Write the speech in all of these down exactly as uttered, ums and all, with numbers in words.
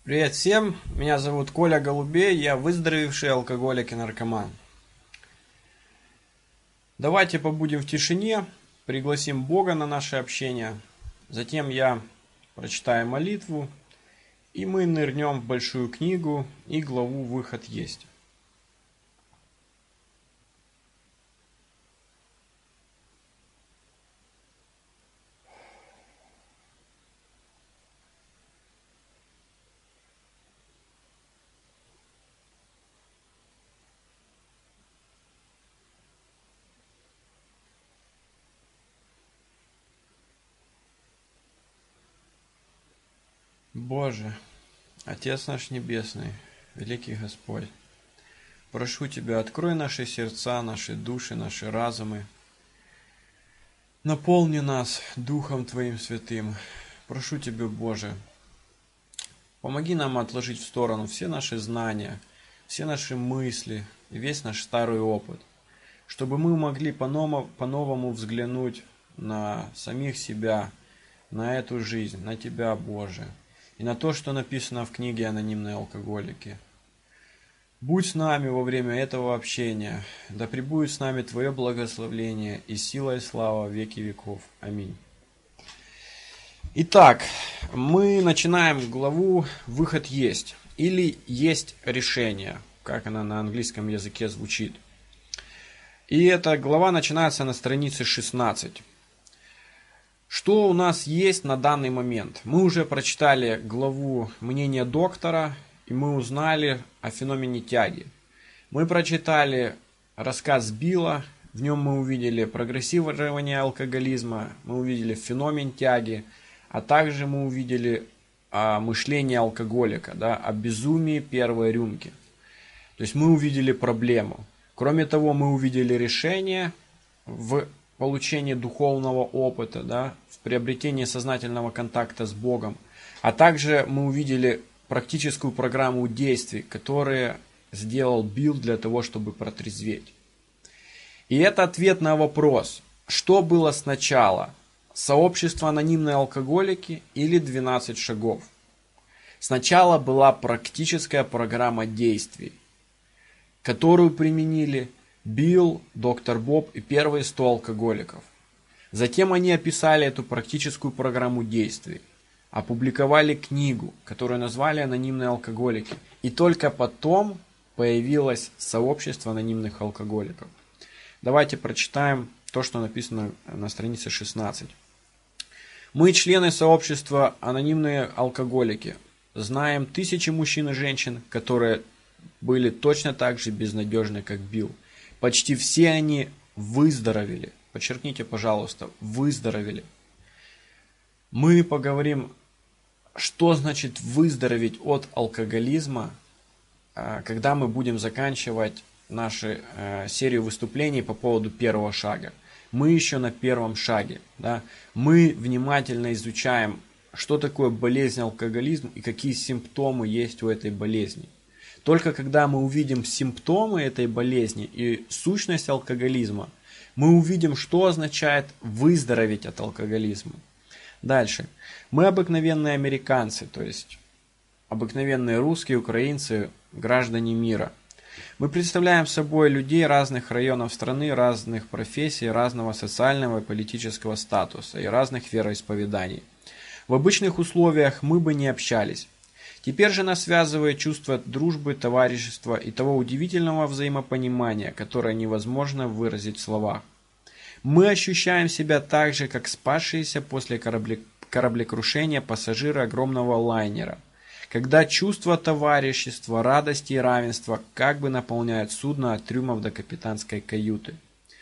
Привет всем, меня зовут Коля Голубей, я выздоровевший алкоголик и наркоман. Давайте побудем в тишине, пригласим Бога на наше общение, затем я прочитаю молитву, и мы нырнем в большую книгу и главу «Выход есть». Боже, Отец наш Небесный, великий Господь, прошу Тебя, открой наши сердца, наши души, наши разумы, наполни нас Духом Твоим Святым. Прошу Тебя, Боже, помоги нам отложить в сторону все наши знания, все наши мысли и весь наш старый опыт, чтобы мы могли по-новому взглянуть на самих себя, на эту жизнь, на Тебя, Боже, и на то, что написано в книге «Анонимные алкоголики». Будь с нами во время этого общения, да пребудет с нами Твое благословение и сила и слава в веки веков. Аминь. Итак, мы начинаем главу «Выход есть» или «Есть решение», как она на английском языке звучит. И эта глава начинается на странице шестнадцать. Что у нас есть на данный момент? Мы уже прочитали главу «Мнение доктора», и мы узнали о феномене тяги. Мы прочитали рассказ Билла, в нем мы увидели прогрессирование алкоголизма, мы увидели феномен тяги, а также мы увидели о мышлении алкоголика, да, о безумии первой рюмки. То есть мы увидели проблему. Кроме того, мы увидели решение в получении духовного опыта, да, в приобретении сознательного контакта с Богом. А также мы увидели практическую программу действий, которые сделал Билл для того, чтобы протрезветь. И это ответ на вопрос, что было сначала, сообщество анонимные алкоголики или двенадцать шагов. Сначала была практическая программа действий, которую применили Билл, доктор Боб и первые сто алкоголиков. Затем они описали эту практическую программу действий, опубликовали книгу, которую назвали «Анонимные алкоголики». И только потом появилось сообщество анонимных алкоголиков. Давайте прочитаем то, что написано на странице шестнадцать. Мы, члены сообщества «Анонимные алкоголики», знаем тысячи мужчин и женщин, которые были точно так же безнадежны, как Билл. Почти все они выздоровели. Подчеркните, пожалуйста, выздоровели. Мы поговорим, что значит выздороветь от алкоголизма, когда мы будем заканчивать нашу серию выступлений по поводу первого шага. Мы еще на первом шаге. Да? Мы внимательно изучаем, что такое болезнь алкоголизм и какие симптомы есть у этой болезни. Только когда мы увидим симптомы этой болезни и сущность алкоголизма, мы увидим, что означает выздороветь от алкоголизма. Дальше. Мы обыкновенные американцы, то есть обыкновенные русские, украинцы, граждане мира. Мы представляем собой людей разных районов страны, разных профессий, разного социального и политического статуса и разных вероисповеданий. В обычных условиях мы бы не общались. Теперь же нас связывает чувство дружбы, товарищества и того удивительного взаимопонимания, которое невозможно выразить в словах. Мы ощущаем себя так же, как спасшиеся после корабли... кораблекрушения пассажиры огромного лайнера, когда чувство товарищества, радости и равенства как бы наполняют судно от трюмов до капитанской каюты.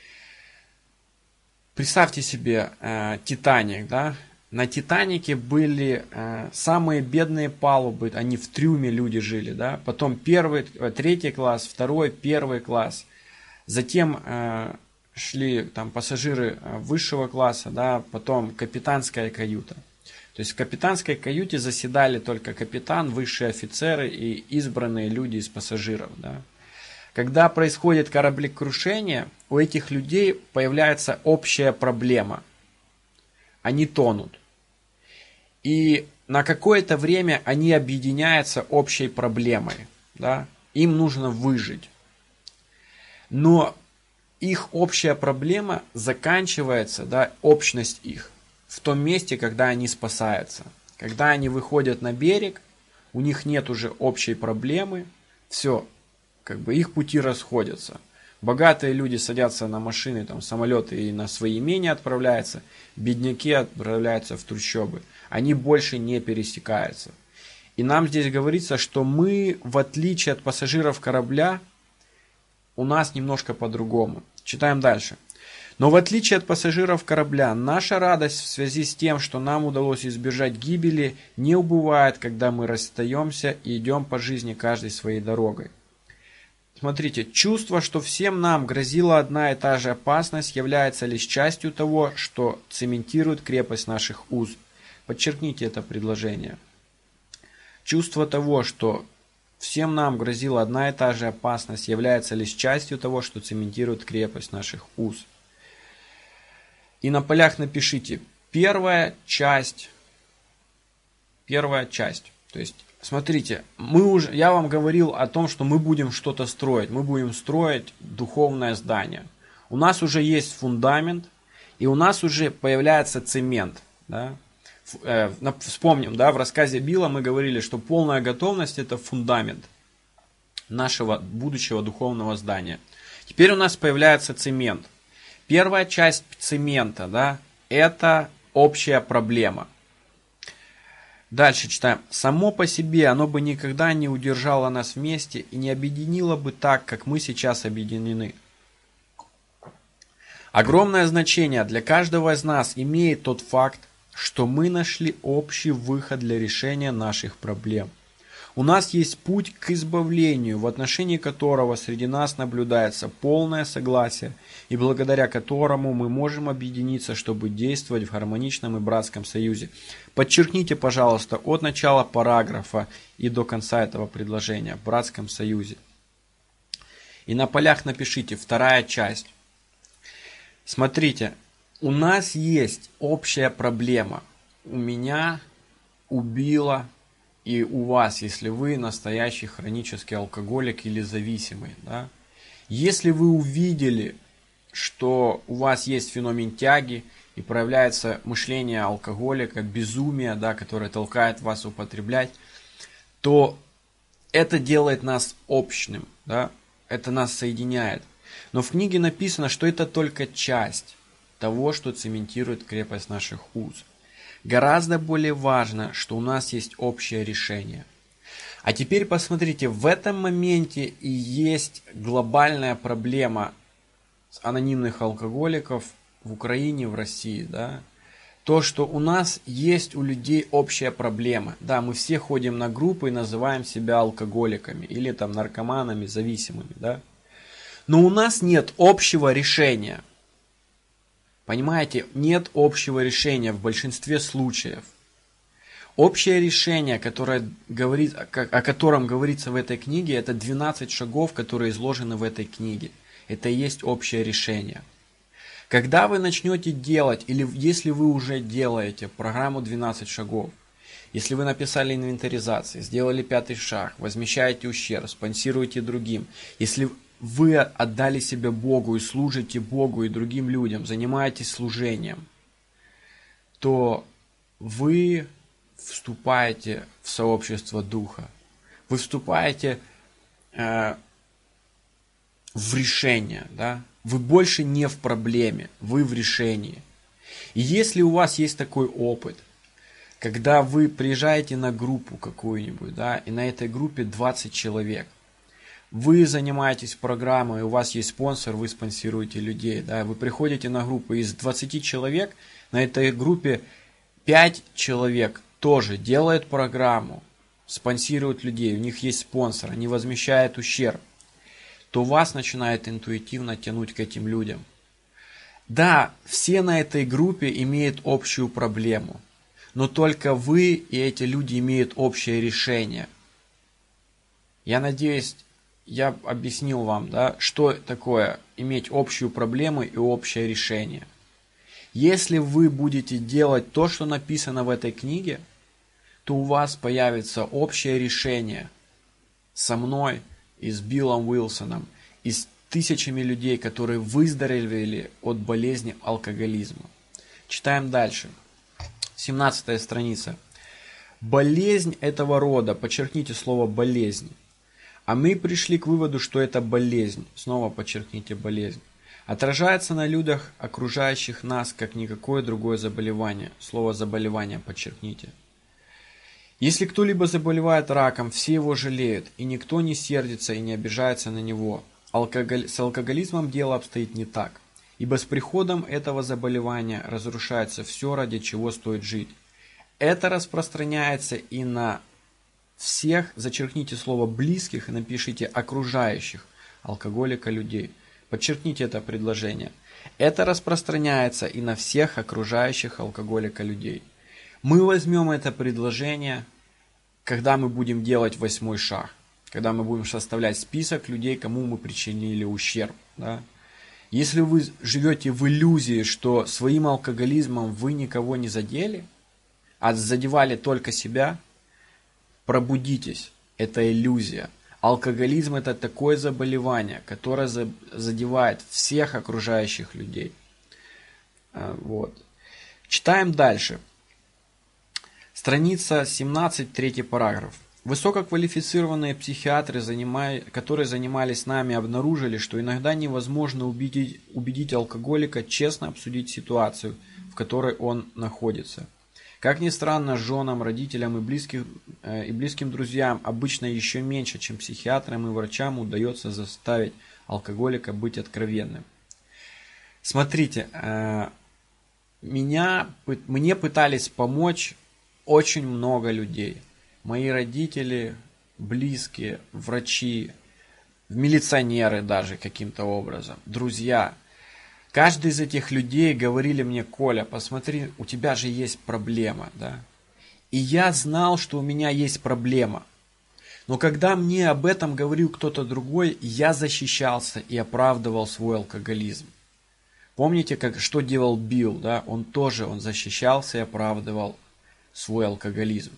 Представьте себе э, Титаник, да? На Титанике были э, самые бедные палубы, они в трюме люди жили, да, потом первый, третий класс, второй, первый класс, затем э, шли там пассажиры высшего класса, да, потом капитанская каюта. То есть в капитанской каюте заседали только капитан, высшие офицеры и избранные люди из пассажиров, да. Когда происходит кораблекрушение, у этих людей появляется общая проблема. Они тонут. И на какое-то время они объединяются общей проблемой. Да? Им нужно выжить. Но их общая проблема заканчивается, да, общность их, в том месте, когда они спасаются. Когда они выходят на берег, у них нет уже общей проблемы, все, как бы их пути расходятся. Богатые люди садятся на машины, там, самолеты и на свои имения отправляются, бедняки отправляются в трущобы. Они больше не пересекаются. И нам здесь говорится, что мы, в отличие от пассажиров корабля, у нас немножко по-другому. Читаем дальше. Но в отличие от пассажиров корабля, наша радость в связи с тем, что нам удалось избежать гибели, не убывает, когда мы расстаемся и идем по жизни каждой своей дорогой. Смотрите, чувство, что всем нам грозила одна и та же опасность, является лишь частью того, что цементирует крепость наших уз. Подчеркните это предложение. Чувство того, что всем нам грозила одна и та же опасность, является лишь частью того, что цементирует крепость наших уз. И на полях напишите первая часть. Первая часть. То есть, смотрите, мы уже, я вам говорил о том, что мы будем что-то строить. Мы будем строить духовное здание. У нас уже есть фундамент, и у нас уже появляется цемент. Да? Вспомним, да, в рассказе Билла мы говорили, что полная готовность – это фундамент нашего будущего духовного здания. Теперь у нас появляется цемент. Первая часть цемента, да, это общая проблема. Дальше читаем. Само по себе оно бы никогда не удержало нас вместе и не объединило бы так, как мы сейчас объединены. Огромное значение для каждого из нас имеет тот факт, что мы нашли общий выход для решения наших проблем. У нас есть путь к избавлению, в отношении которого среди нас наблюдается полное согласие, и благодаря которому мы можем объединиться, чтобы действовать в гармоничном и братском союзе. Подчеркните, пожалуйста, от начала параграфа и до конца этого предложения в братском союзе. И на полях напишите вторая часть. Смотрите, у нас есть общая проблема. У меня, у Билла и у вас, если вы настоящий хронический алкоголик или зависимый. Да? Если вы увидели, что у вас есть феномен тяги и проявляется мышление алкоголика, безумие, да, которое толкает вас употреблять, то это делает нас общным, да? Это нас соединяет. Но в книге написано, что это только часть того, что цементирует крепость наших уз. Гораздо более важно, что у нас есть общее решение. А теперь посмотрите, в этом моменте и есть глобальная проблема анонимных алкоголиков в Украине, в России. Да? То, что у нас есть у людей общая проблема. Да, мы все ходим на группы и называем себя алкоголиками или там наркоманами, зависимыми. Да? Но у нас нет общего решения. Понимаете, нет общего решения в большинстве случаев. Общее решение, которое говорит, о котором говорится в этой книге, это двенадцать шагов, которые изложены в этой книге. Это и есть общее решение. Когда вы начнете делать, или если вы уже делаете программу двенадцать шагов, если вы написали инвентаризацию, сделали пятый шаг, возмещаете ущерб, спонсируете другим, если вы отдали себя Богу и служите Богу и другим людям, занимаетесь служением, то вы вступаете в сообщество Духа. Вы вступаете э, в решение. Да? Вы больше не в проблеме, вы в решении. И если у вас есть такой опыт, когда вы приезжаете на группу какую-нибудь, да, и на этой группе двадцать человек, вы занимаетесь программой, у вас есть спонсор, вы спонсируете людей. Да? Вы приходите на группу, из двадцати человек, на этой группе пять человек тоже делают программу, спонсируют людей, у них есть спонсор, они возмещают ущерб, то вас начинает интуитивно тянуть к этим людям. Да, все на этой группе имеют общую проблему, но только вы и эти люди имеют общее решение. Я надеюсь, я объяснил вам, да, что такое иметь общую проблему и общее решение. Если вы будете делать то, что написано в этой книге, то у вас появится общее решение со мной и с Биллом Уилсоном, и с тысячами людей, которые выздоровели от болезни алкоголизма. Читаем дальше. семнадцатая страница. Болезнь этого рода, подчеркните слово болезнь. А мы пришли к выводу, что это болезнь. Снова подчеркните болезнь. Отражается на людях, окружающих нас, как никакое другое заболевание. Слово заболевание подчеркните. Если кто-либо заболевает раком, все его жалеют, и никто не сердится и не обижается на него. Алкоголь... С алкоголизмом дело обстоит не так. Ибо с приходом этого заболевания разрушается все, ради чего стоит жить. Это распространяется и на всех, зачеркните слово близких и напишите окружающих алкоголика людей. Подчеркните это предложение. Это распространяется и на всех окружающих алкоголика людей. Мы возьмем это предложение, когда мы будем делать восьмой шаг. Когда мы будем составлять список людей, кому мы причинили ущерб. Да? Если вы живете в иллюзии, что своим алкоголизмом вы никого не задели, а задевали только себя, пробудитесь. Это иллюзия. Алкоголизм – это такое заболевание, которое задевает всех окружающих людей. Вот. Читаем дальше. Страница семнадцать, третий параграф. Высококвалифицированные психиатры, которые занимались нами, обнаружили, что иногда невозможно убедить, убедить алкоголика честно обсудить ситуацию, в которой он находится. Как ни странно, женам, родителям и, близких, э, и близким друзьям обычно еще меньше, чем психиатрам и врачам, удается заставить алкоголика быть откровенным. Смотрите, э, меня, мне пытались помочь очень много людей. Мои родители, близкие, врачи, милиционеры даже каким-то образом, друзья. Каждый из этих людей говорили мне: Коля, посмотри, у тебя же есть проблема, да? И я знал, что у меня есть проблема. Но когда мне об этом говорил кто-то другой, я защищался и оправдывал свой алкоголизм. Помните, как, что делал Билл, да? Он тоже, он защищался и оправдывал свой алкоголизм.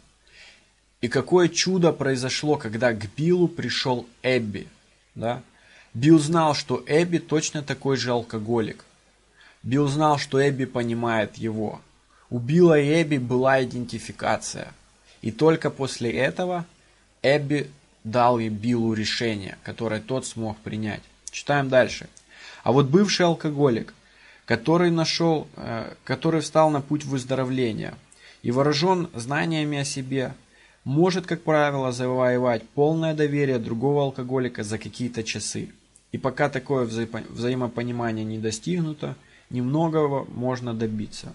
И какое чудо произошло, когда к Биллу пришел Эбби, да? Билл знал, что Эбби точно такой же алкоголик. Билл знал, что Эбби понимает его. У Билла и Эбби была идентификация. И только после этого Эбби дал и Биллу решение, которое тот смог принять. Читаем дальше. А вот бывший алкоголик, который нашел, который встал на путь выздоровления и вооружен знаниями о себе, может, как правило, завоевать полное доверие другого алкоголика за какие-то часы. И пока такое вза взаимопонимание не достигнуто, немногого можно добиться.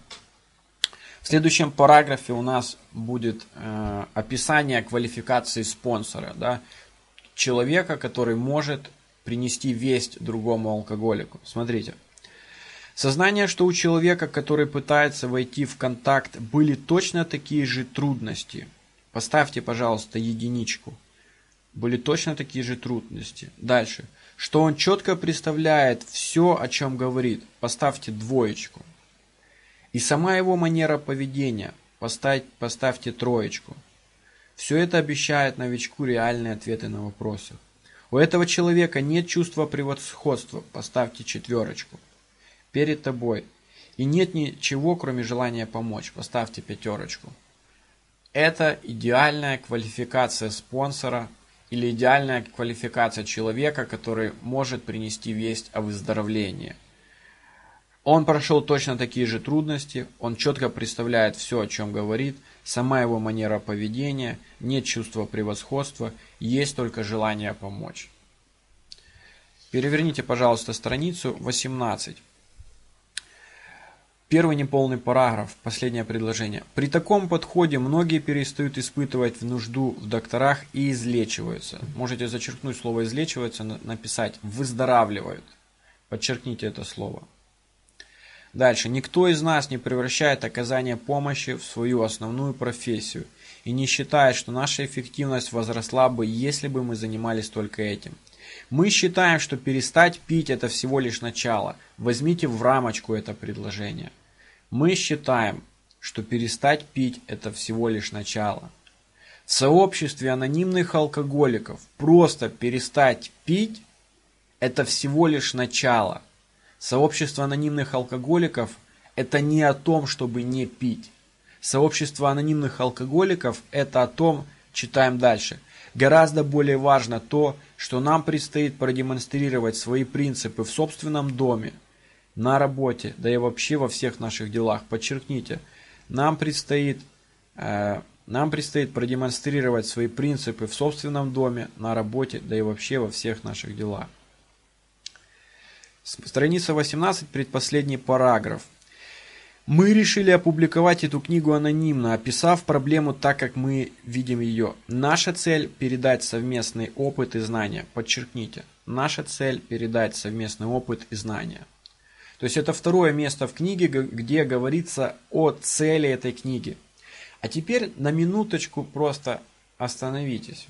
В следующем параграфе у нас будет э, описание квалификации спонсора, да, человека, который может принести весть другому алкоголику. Смотрите. Сознание, что у человека, который пытается войти в контакт, были точно такие же трудности. Поставьте, пожалуйста, единичку. Были точно такие же трудности. Дальше. Что он четко представляет все, о чем говорит. Поставьте двоечку. И сама его манера поведения. Поставь, поставьте троечку. Все это обещает новичку реальные ответы на вопросы. У этого человека нет чувства превосходства. Поставьте четверочку. Перед тобой. И нет ничего, кроме желания помочь. Поставьте пятерочку. Это идеальная квалификация спонсора или идеальная квалификация человека, который может принести весть о выздоровлении. Он прошел точно такие же трудности, он четко представляет все, о чем говорит, сама его манера поведения, нет чувства превосходства, есть только желание помочь. Переверните, пожалуйста, страницу восемнадцать. Первый неполный параграф, последнее предложение. При таком подходе многие перестают испытывать нужду в докторах и излечиваются. Можете зачеркнуть слово «излечиваются», написать «выздоравливают». Подчеркните это слово. Дальше. Никто из нас не превращает оказание помощи в свою основную профессию и не считает, что наша эффективность возросла бы, если бы мы занимались только этим. Мы считаем, что перестать пить – это всего лишь начало. Возьмите в рамочку это предложение. Мы считаем, что перестать пить – это всего лишь начало. В сообществе анонимных алкоголиков просто перестать пить – это всего лишь начало. Сообщество анонимных алкоголиков – это не о том, чтобы не пить. Сообщество анонимных алкоголиков – это о том, читаем дальше. Гораздо более важно то, что нам предстоит продемонстрировать свои принципы в собственном доме, на работе, да и вообще во всех наших делах. Подчеркните, нам предстоит, э, нам предстоит продемонстрировать свои принципы в собственном доме, на работе, да и вообще во всех наших делах. Страница восемнадцать, предпоследний параграф. Мы решили опубликовать эту книгу анонимно, описав проблему так, как мы видим ее. Наша цель – передать совместный опыт и знания. Подчеркните, наша цель – передать совместный опыт и знания. То есть это второе место в книге, где говорится о цели этой книги. А теперь на минуточку просто остановитесь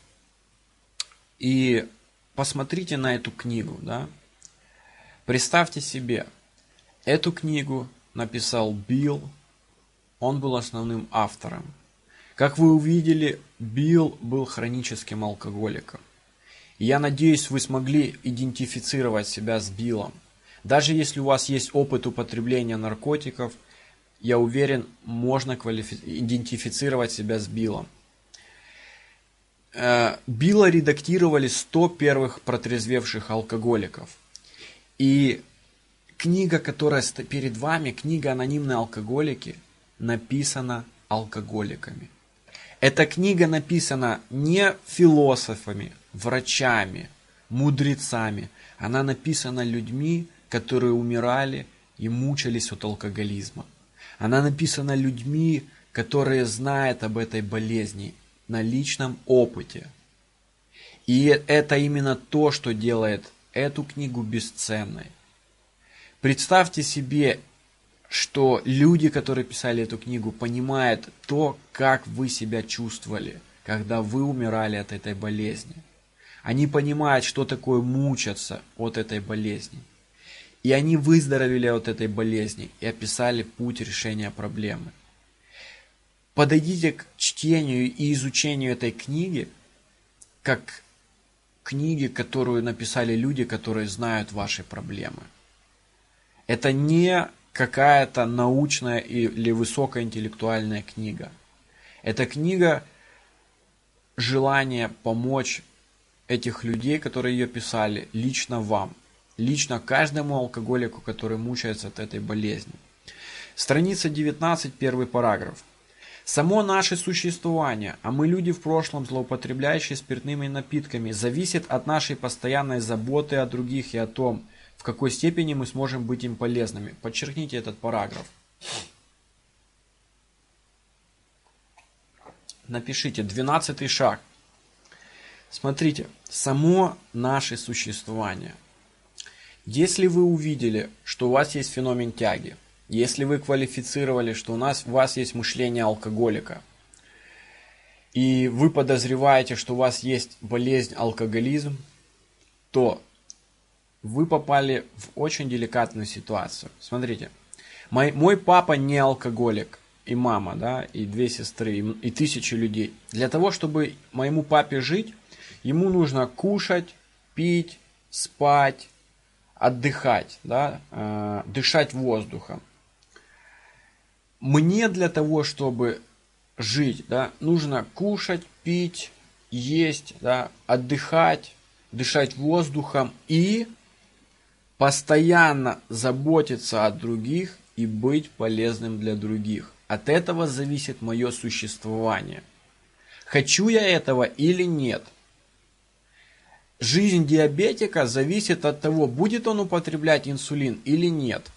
и посмотрите на эту книгу. Да? Представьте себе, эту книгу написал Билл, он был основным автором. Как вы увидели, Билл был хроническим алкоголиком. И я надеюсь, вы смогли идентифицировать себя с Биллом. Даже если у вас есть опыт употребления наркотиков, я уверен, можно квалифи... идентифицировать себя с Биллом. Билла редактировали сто первых протрезвевших алкоголиков. И книга, которая перед вами, книга «Анонимные алкоголики», написана алкоголиками. Эта книга написана не философами, врачами, мудрецами. Она написана людьми, которые умирали и мучались от алкоголизма. Она написана людьми, которые знают об этой болезни на личном опыте. И это именно то, что делает эту книгу бесценной. Представьте себе, что люди, которые писали эту книгу, понимают то, как вы себя чувствовали, когда вы умирали от этой болезни. Они понимают, что такое мучаться от этой болезни. И они выздоровели от этой болезни и описали путь решения проблемы. Подойдите к чтению и изучению этой книги, как книги, которую написали люди, которые знают ваши проблемы. Это не какая-то научная или высокоинтеллектуальная книга. Это книга желания помочь этих людей, которые ее писали, лично вам. Лично каждому алкоголику, который мучается от этой болезни. Страница девятнадцать, первый параграф. Само наше существование, а мы люди в прошлом, злоупотребляющие спиртными напитками, зависит от нашей постоянной заботы о других и о том, в какой степени мы сможем быть им полезными. Подчеркните этот параграф. Напишите двенадцатый шаг. Смотрите, само наше существование. Если вы увидели, что у вас есть феномен тяги, если вы квалифицировали, что у, нас, у вас есть мышление алкоголика, и вы подозреваете, что у вас есть болезнь алкоголизм, то вы попали в очень деликатную ситуацию. Смотрите, мой, мой папа не алкоголик, и мама, да, и две сестры, и, и тысячи людей. Для того, чтобы моему папе жить, ему нужно кушать, пить, спать, отдыхать, да, э, дышать воздухом. Мне для того, чтобы жить, да, нужно кушать, пить, есть, да, отдыхать, дышать воздухом и постоянно заботиться о других и быть полезным для других. От этого зависит мое существование. Хочу я этого или нет? Жизнь диабетика зависит от того, будет он употреблять инсулин или нет.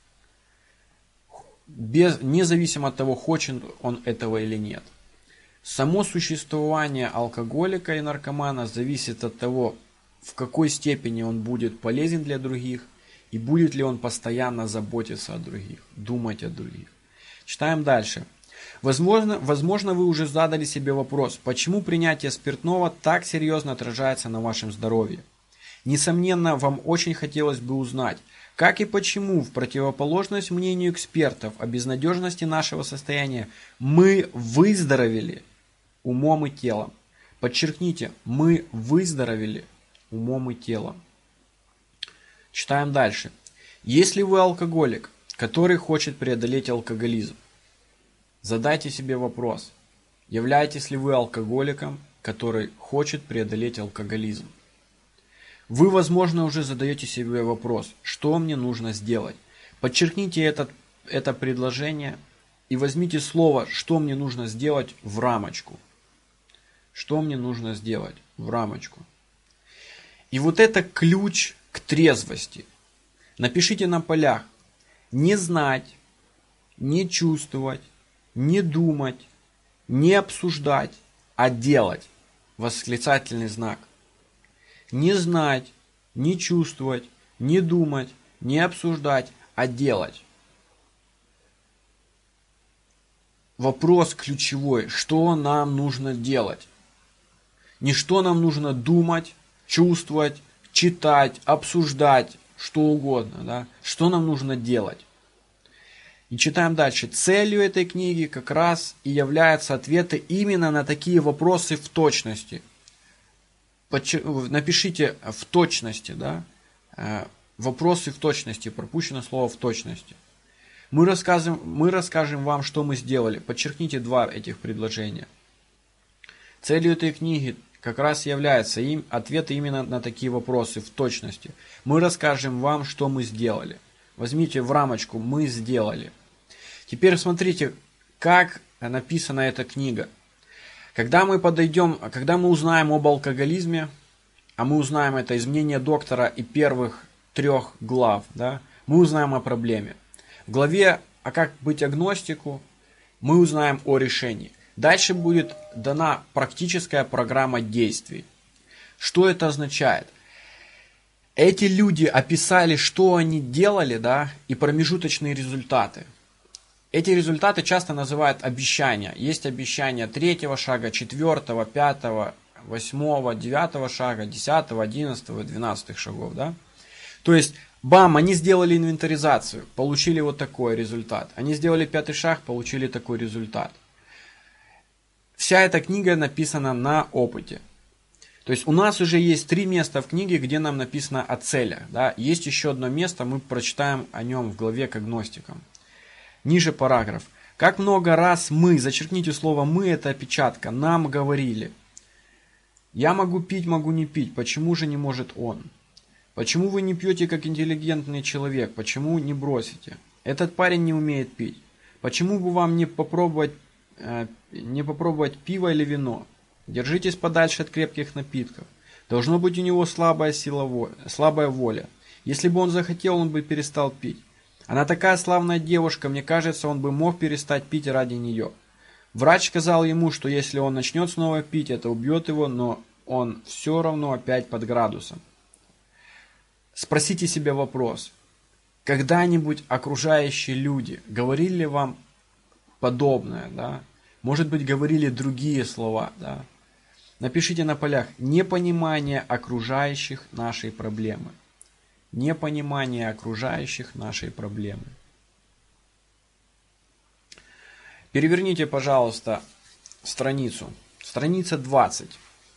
Без, независимо от того, хочет он этого или нет. Само существование алкоголика и наркомана зависит от того, в какой степени он будет полезен для других и будет ли он постоянно заботиться о других, думать о других. Читаем дальше. Возможно, возможно, вы уже задали себе вопрос, почему принятие спиртного так серьезно отражается на вашем здоровье. Несомненно, вам очень хотелось бы узнать, как и почему, в противоположность мнению экспертов о безнадежности нашего состояния, мы выздоровели. умом и телом. Подчеркните, мы выздоровели умом и телом. Читаем дальше. Если вы алкоголик, который хочет преодолеть алкоголизм, задайте себе вопрос, являетесь ли вы алкоголиком, который хочет преодолеть алкоголизм. Вы, возможно, уже задаете себе вопрос, что мне нужно сделать. Подчеркните этот, это предложение и возьмите слово, что мне нужно сделать, в рамочку. Что мне нужно сделать в рамочку. И вот это ключ к трезвости. Напишите на полях: не знать, не чувствовать, не думать, не обсуждать, а делать. Восклицательный знак. Не знать, не чувствовать, не думать, не обсуждать, а делать. Вопрос ключевой, что нам нужно делать? Не что нам нужно думать, чувствовать, читать, обсуждать, что угодно, да? Что нам нужно делать? И читаем дальше. Целью этой книги как раз и являются ответы именно на такие вопросы в точности. Напишите в точности, да? Вопросы в точности, пропущено слово в точности. Мы расскажем, мы расскажем вам, что мы сделали. Подчеркните два этих предложения. Целью этой книги как раз является им ответы именно на такие вопросы в точности. Мы расскажем вам, что мы сделали. Возьмите в рамочку «Мы сделали». Теперь смотрите, как написана эта книга. Когда мы подойдем, когда мы узнаем об алкоголизме, а мы узнаем это из мнения доктора и первых трех глав, да, мы узнаем о проблеме. В главе «А как быть агностику» мы узнаем о решении. Дальше будет дана практическая программа действий. Что это означает? Эти люди описали, что они делали, да, и промежуточные результаты. Эти результаты часто называют обещания. Есть обещания третьего шага, четвертого, пятого, восьмого, девятого шага, десятого, одиннадцатого, двенадцатых шагов. Да? То есть, бам, они сделали инвентаризацию, получили вот такой результат. Они сделали пятый шаг, получили такой результат. Вся эта книга написана на опыте. То есть у нас уже есть три места в книге, где нам написано о целях. Да? Есть еще одно место, мы прочитаем о нем в главе к агностикам. Ниже параграф. Как много раз мы, зачеркните слово «мы», это опечатка, нам говорили. Я могу пить, могу не пить, почему же не может он? Почему вы не пьете как интеллигентный человек, почему не бросите? Этот парень не умеет пить. Почему бы вам не попробовать, э, не попробовать пиво или вино? Держитесь подальше от крепких напитков. Должно быть у него слабая, сила, слабая воля. Если бы он захотел, он бы перестал пить. Она такая славная девушка, мне кажется, он бы мог перестать пить ради нее. Врач сказал ему, что если он начнет снова пить, это убьет его, но он все равно опять под градусом. Спросите себе вопрос. Когда-нибудь окружающие люди говорили ли вам подобное, да? Может быть, говорили другие слова, да? Напишите на полях непонимание окружающих нашей проблемы. Непонимание окружающих нашей проблемы. Переверните, пожалуйста, страницу. Страница двадцать.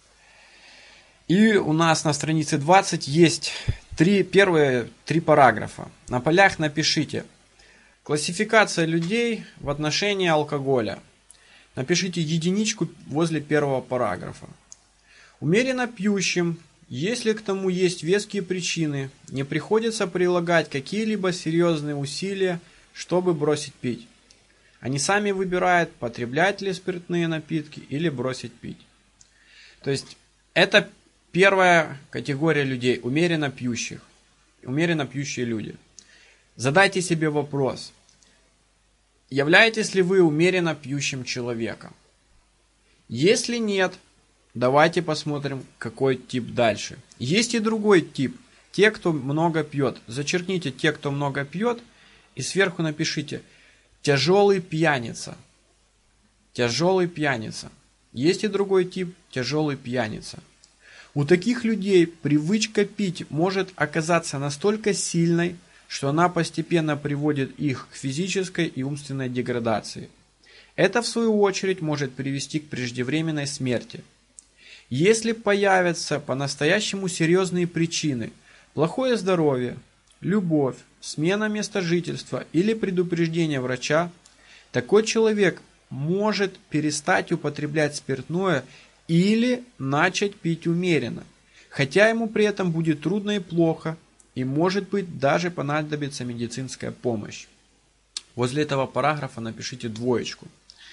И у нас на странице двадцать есть три, первые три параграфа. На полях напишите классификация людей в отношении алкоголя. Напишите единичку возле первого параграфа. Умеренно пьющим, если к тому есть веские причины, не приходится прилагать какие-либо серьезные усилия, чтобы бросить пить. Они сами выбирают, потреблять ли спиртные напитки или бросить пить. То есть, это первая категория людей, умеренно пьющих. Умеренно пьющие люди. Задайте себе вопрос. Являетесь ли вы умеренно пьющим человеком? Если нет, давайте посмотрим, какой тип дальше. Есть и другой тип. Те, кто много пьет. Зачеркните те, кто много пьет, и сверху напишите тяжелый пьяница. Тяжелый пьяница. Есть и другой тип тяжелый пьяница. У таких людей привычка пить может оказаться настолько сильной, что она постепенно приводит их к физической и умственной деградации. Это, в свою очередь, может привести к преждевременной смерти. Если появятся по-настоящему серьезные причины – плохое здоровье, любовь, смена места жительства или предупреждение врача, такой человек может перестать употреблять спиртное или начать пить умеренно, хотя ему при этом будет трудно и плохо, и, может быть, даже понадобится медицинская помощь. Возле этого параграфа напишите двоечку.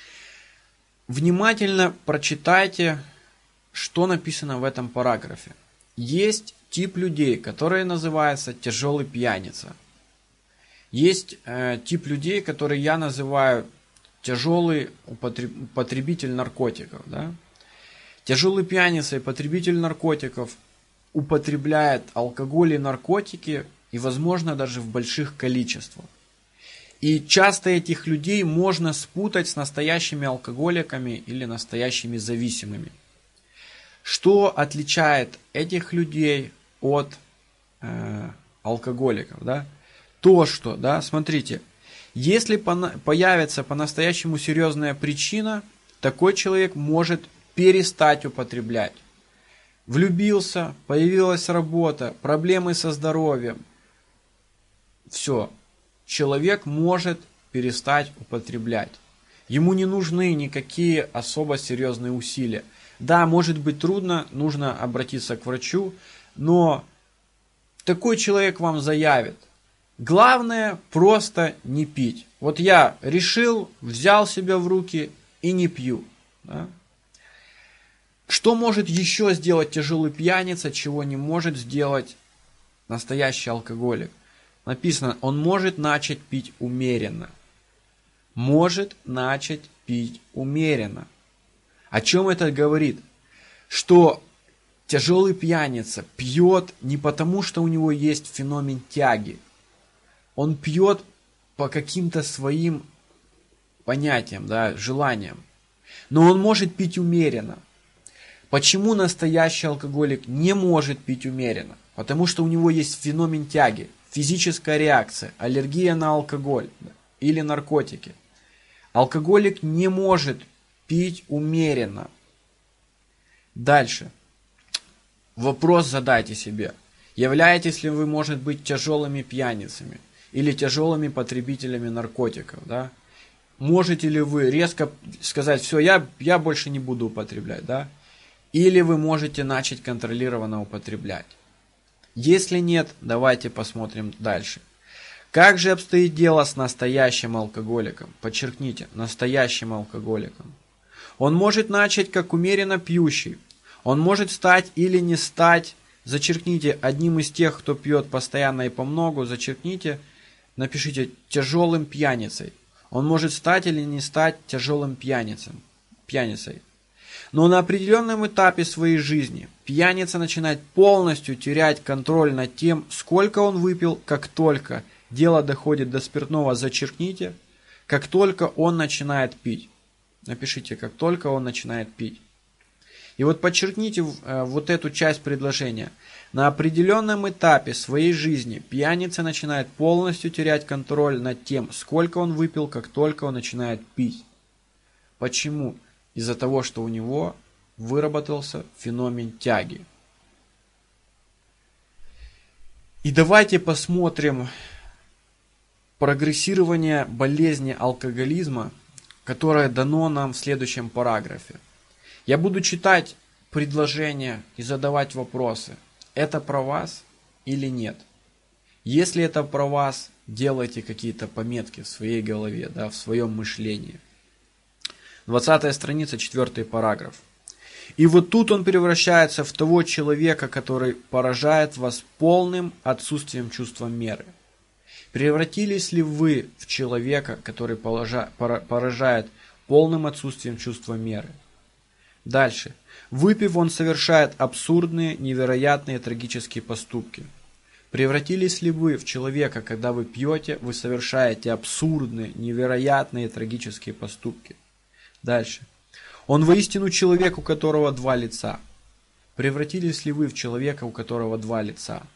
Внимательно прочитайте, что написано в этом параграфе. Есть тип людей, которые называются тяжелый пьяница. Есть э, тип людей, который я называю тяжелый употребитель наркотиков. Да? Тяжелый пьяница и потребитель наркотиков употребляет алкоголь и наркотики, и, возможно, даже в больших количествах. И часто этих людей можно спутать с настоящими алкоголиками или настоящими зависимыми. Что отличает этих людей от э, алкоголиков? Да? То, что, да, смотрите, если появится по-настоящему серьезная причина, такой человек может перестать употреблять. Влюбился, появилась работа, проблемы со здоровьем. Все. Человек может перестать употреблять. Ему не нужны никакие особо серьезные усилия. Да, может быть трудно, нужно обратиться к врачу, но такой человек вам заявит. Главное просто не пить. Вот я решил, взял себя в руки и не пью. Да? Что может еще сделать тяжелый пьяница, чего не может сделать настоящий алкоголик? Написано, он может начать пить умеренно. Может начать пить умеренно. О чем это говорит? Что тяжелый пьяница пьет не потому, что у него есть феномен тяги. Он пьет по каким-то своим понятиям, да, желаниям. Но он может пить умеренно. Почему настоящий алкоголик не может пить умеренно? Потому что у него есть феномен тяги, физическая реакция, аллергия на алкоголь или наркотики. Алкоголик не может пить умеренно. Дальше. Вопрос задайте себе. Являетесь ли вы, может быть, тяжелыми пьяницами или тяжелыми потребителями наркотиков? Да? Можете ли вы резко сказать, все, я, я больше не буду употреблять? Да? Или вы можете начать контролированно употреблять? Если нет, давайте посмотрим дальше. Как же обстоит дело с настоящим алкоголиком? Подчеркните, настоящим алкоголиком. Он может начать как умеренно пьющий. Он может стать или не стать. Зачеркните одним из тех, кто пьет постоянно и помногу. Зачеркните, напишите тяжелым пьяницей. Он может стать или не стать тяжелым пьяницей. пьяницей. Но на определенном этапе своей жизни пьяница начинает полностью терять контроль над тем, сколько он выпил, как только дело доходит до спиртного, зачеркните, как только он начинает пить. Напишите, как только он начинает пить. И вот подчеркните вот эту часть предложения. На определенном этапе своей жизни пьяница начинает полностью терять контроль над тем, сколько он выпил, как только он начинает пить. Почему? Из-за того, что у него выработался феномен тяги. И давайте посмотрим прогрессирование болезни алкоголизма, которое дано нам в следующем параграфе. Я буду читать предложения и задавать вопросы. Это про вас или нет? Если это про вас, делайте какие-то пометки в своей голове, да, в своем мышлении. двадцатая страница, четвертый параграф. И вот тут он превращается в того человека, который поражает вас полным отсутствием чувства меры. Превратились ли вы в человека, который поражает полным отсутствием чувства меры? Дальше. Выпив, он совершает абсурдные, невероятные, трагические поступки. Превратились ли вы в человека, когда вы пьете, вы совершаете абсурдные, невероятные, трагические поступки? Дальше. Он воистину человек, у которого два лица. Превратились ли вы в человека, у которого два лица?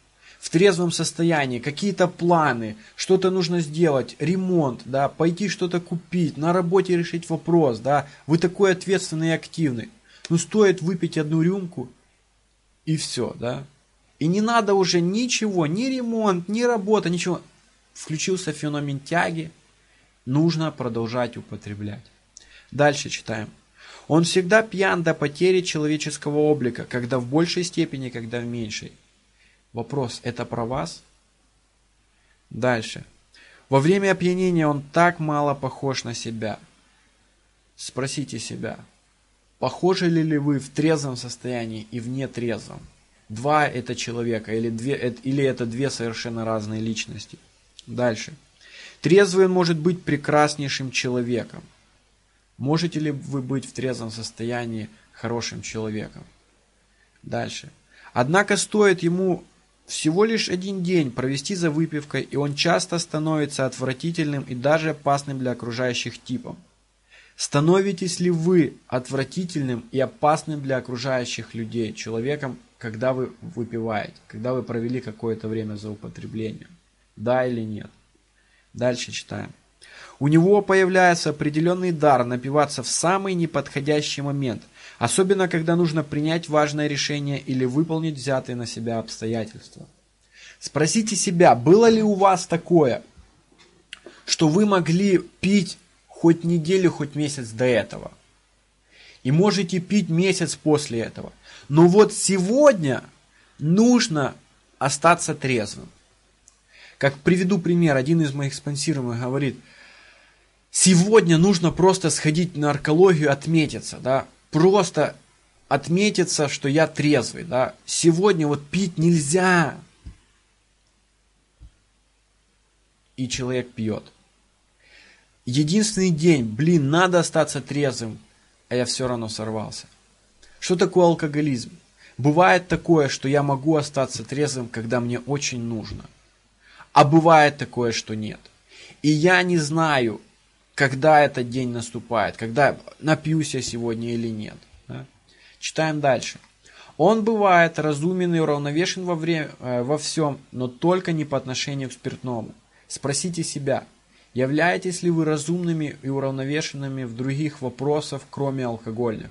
в трезвом состоянии, какие-то планы, что-то нужно сделать, ремонт, да, пойти что-то купить, на работе решить вопрос, да, вы такой ответственный и активный. Ну, стоит выпить одну рюмку, и все, да. И не надо уже ничего, ни ремонт, ни работа, ничего. Включился феномен тяги, нужно продолжать употреблять. Дальше читаем. Он всегда пьян до потери человеческого облика, когда в большей степени, когда в меньшей. Вопрос, это про вас? Дальше. Во время опьянения он так мало похож на себя. Спросите себя, похожи ли вы в трезвом состоянии и в нетрезвом? Два это человека или, две, или это две совершенно разные личности? Дальше. Трезвый он может быть прекраснейшим человеком. Можете ли вы быть в трезвом состоянии хорошим человеком? Дальше. Однако стоит ему всего лишь один день провести за выпивкой, и он часто становится отвратительным и даже опасным для окружающих типом. Становитесь ли вы отвратительным и опасным для окружающих людей, человеком, когда вы выпиваете, когда вы провели какое-то время за употреблением? Да или нет? Дальше читаем. У него появляется определенный дар напиваться в самый неподходящий момент, особенно когда нужно принять важное решение или выполнить взятые на себя обстоятельства. Спросите себя, было ли у вас такое, что вы могли пить хоть неделю, хоть месяц до этого, и можете пить месяц после этого, но вот сегодня нужно остаться трезвым. Как приведу пример, один из моих спонсируемых говорит, сегодня нужно просто сходить на наркологию, отметиться, да, просто отметиться, что я трезвый, да, сегодня вот пить нельзя. И человек пьет. Единственный день, блин, надо остаться трезвым, а я все равно сорвался. Что такое алкоголизм? Бывает такое, что я могу остаться трезвым, когда мне очень нужно. А бывает такое, что нет. И я не знаю, когда этот день наступает, когда напьюсь я сегодня или нет. Да? Читаем дальше. Он бывает разумен и уравновешен во, время, э, во всем, но только не по отношению к спиртному. Спросите себя, являетесь ли вы разумными и уравновешенными в других вопросах, кроме алкогольных?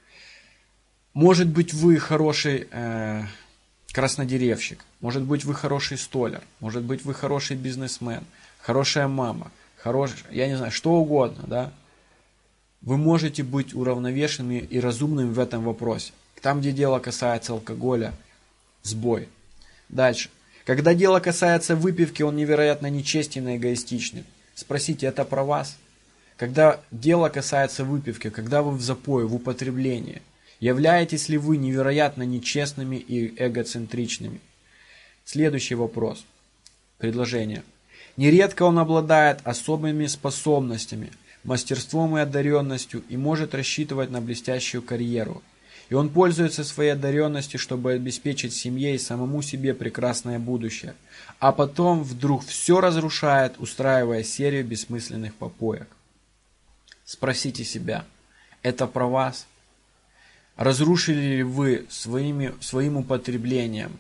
Может быть, вы хороший э, краснодеревщик, может быть, вы хороший столяр, может быть, вы хороший бизнесмен, хорошая мама, хороший, я не знаю, что угодно, да? Вы можете быть уравновешенными и разумными в этом вопросе. Там, где дело касается алкоголя, сбой. Дальше. Когда дело касается выпивки, он невероятно нечестен и эгоистичный. Спросите, это про вас? Когда дело касается выпивки, когда вы в запое, в употреблении, являетесь ли вы невероятно нечестными и эгоцентричными? Следующий вопрос. Предложение. Нередко он обладает особыми способностями, мастерством и одаренностью и может рассчитывать на блестящую карьеру. И он пользуется своей одаренностью, чтобы обеспечить семье и самому себе прекрасное будущее. А потом вдруг все разрушает, устраивая серию бессмысленных попоек. Спросите себя, это про вас? Разрушили ли вы своими, своим употреблением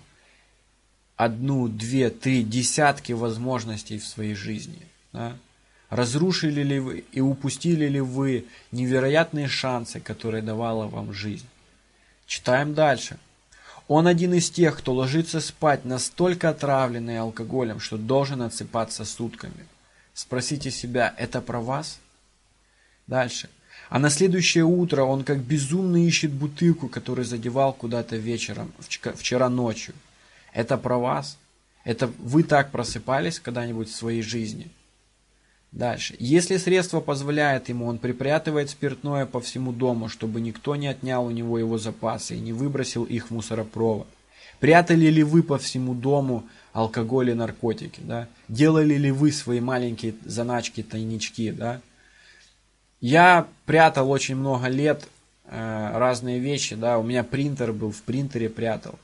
одну, две, три десятки возможностей в своей жизни? Да? Разрушили ли вы и упустили ли вы невероятные шансы, которые давала вам жизнь? Читаем дальше. Он один из тех, кто ложится спать настолько отравленный алкоголем, что должен отсыпаться сутками. Спросите себя, это про вас? Дальше. А на следующее утро он как безумно ищет бутылку, которую задевал куда-то вечером, вчера ночью. Это про вас? Это вы так просыпались когда-нибудь в своей жизни? Дальше. Если средство позволяет ему, он припрятывает спиртное по всему дому, чтобы никто не отнял у него его запасы и не выбросил их в мусоропровод. Прятали ли вы по всему дому алкоголь и наркотики? Да? Делали ли вы свои маленькие заначки, тайнички? Да? Я прятал очень много лет э, разные вещи. Да? У меня принтер был, в принтере прятал.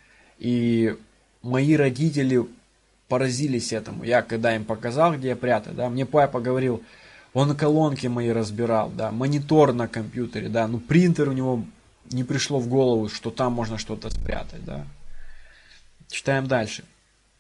И мои родители поразились этому. Я когда им показал, где я прятал, да, мне папа говорил, он колонки мои разбирал, да, монитор на компьютере, да, ну принтер у него не пришло в голову, что там можно что-то спрятать, да. Читаем дальше.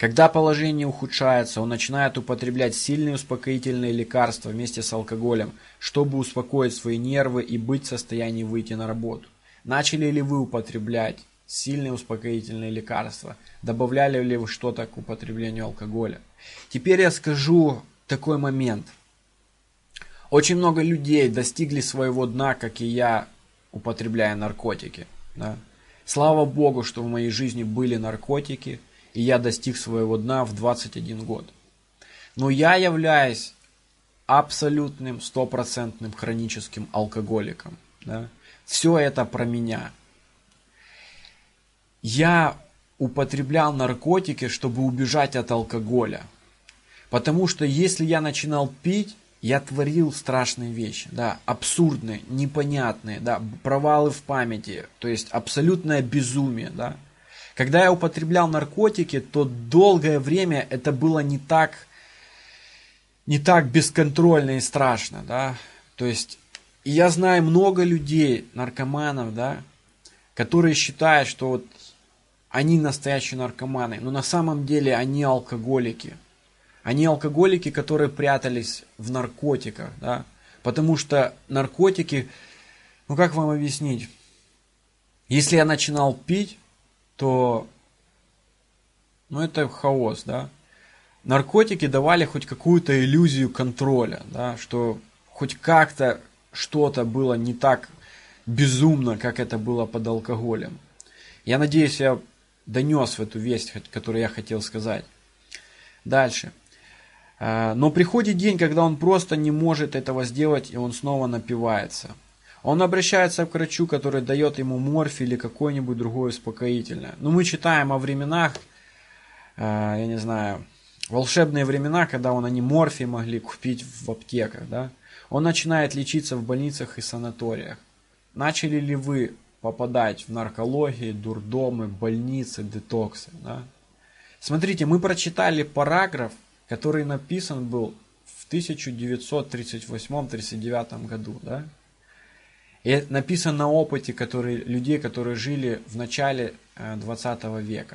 Когда положение ухудшается, он начинает употреблять сильные успокоительные лекарства вместе с алкоголем, чтобы успокоить свои нервы и быть в состоянии выйти на работу. Начали ли вы употреблять сильные успокоительные лекарства? Добавляли ли вы что-то к употреблению алкоголя? Теперь я скажу такой момент. Очень много людей достигли своего дна, как и я, употребляя наркотики. Да? Слава Богу, что в моей жизни были наркотики, и я достиг своего дна в двадцать один год. Но я являюсь абсолютным, стопроцентным хроническим алкоголиком. Да? Все это про меня. Я употреблял наркотики, чтобы убежать от алкоголя. Потому что если я начинал пить, я творил страшные вещи, да, абсурдные, непонятные, да, провалы в памяти, то есть абсолютное безумие, да. Когда я употреблял наркотики, то долгое время это было не так, не так бесконтрольно и страшно, да. То есть и я знаю много людей, наркоманов, да, которые считают, что вот они настоящие наркоманы, но на самом деле они алкоголики. Они алкоголики, которые прятались в наркотиках, да, потому что наркотики, ну как вам объяснить, если я начинал пить, то, ну это хаос, да, наркотики давали хоть какую-то иллюзию контроля, да, что хоть как-то что-то было не так безумно, как это было под алкоголем. Я надеюсь, я донес эту весть, которую я хотел сказать. Дальше. Но приходит день, когда он просто не может этого сделать, и он снова напивается. Он обращается к врачу, который дает ему морфий или какое-нибудь другое успокоительное. Но мы читаем о временах, я не знаю, волшебные времена, когда он, они морфий могли купить в аптеках. Да? Он начинает лечиться в больницах и санаториях. Начали ли вы попадать в наркологии, дурдомы, больницы, детоксы? Да? Смотрите, мы прочитали параграф, который написан был в тысяча девятьсот тридцать восьмом — тридцать девятом году, да? И написан на опыте который, людей, которые жили в начале двадцатого века.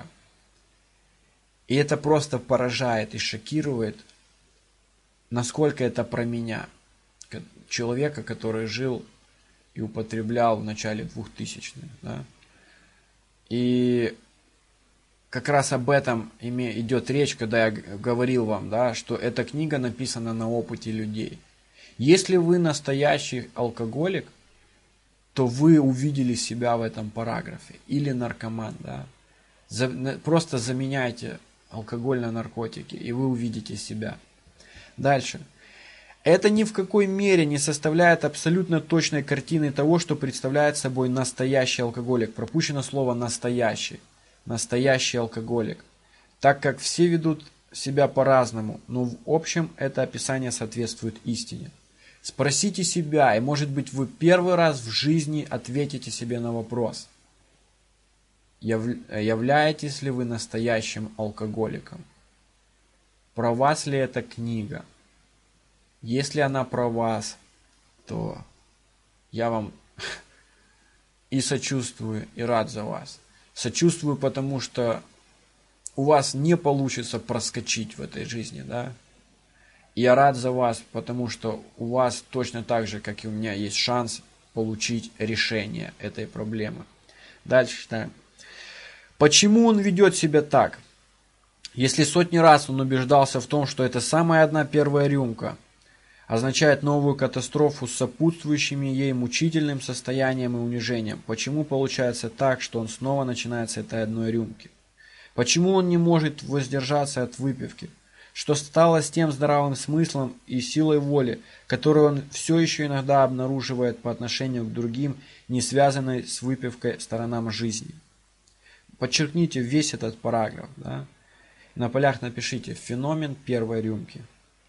И это просто поражает и шокирует, насколько это про меня, человека, который жил и употреблял в начале двухтысячных, да? И как раз об этом идет речь, когда я говорил вам, да, что эта книга написана на опыте людей. Если вы настоящий алкоголик, то вы увидели себя в этом параграфе. Или наркоман. Да. За, просто заменяйте алкоголь на наркотики, и вы увидите себя. Дальше. Это ни в какой мере не составляет абсолютно точной картины того, что представляет собой настоящий алкоголик. Пропущено слово «настоящий». Настоящий алкоголик, так как все ведут себя по-разному, но в общем это описание соответствует истине. Спросите себя, и может быть вы первый раз в жизни ответите себе на вопрос, являетесь ли вы настоящим алкоголиком? Про вас ли эта книга? Если она про вас, то я вам и сочувствую, и рад за вас. Сочувствую, потому что у вас не получится проскочить в этой жизни, да. И я рад за вас, потому что у вас точно так же, как и у меня, есть шанс получить решение этой проблемы. Дальше читаем. Почему он ведет себя так? Если сотни раз он убеждался в том, что это самая одна первая рюмка означает новую катастрофу с сопутствующими ей мучительным состоянием и унижением. Почему получается так, что он снова начинает с этой одной рюмки? Почему он не может воздержаться от выпивки? Что стало с тем здравым смыслом и силой воли, которую он все еще иногда обнаруживает по отношению к другим, не связанной с выпивкой сторонам жизни? Подчеркните весь этот параграф. Да? На полях напишите «Феномен первой рюмки».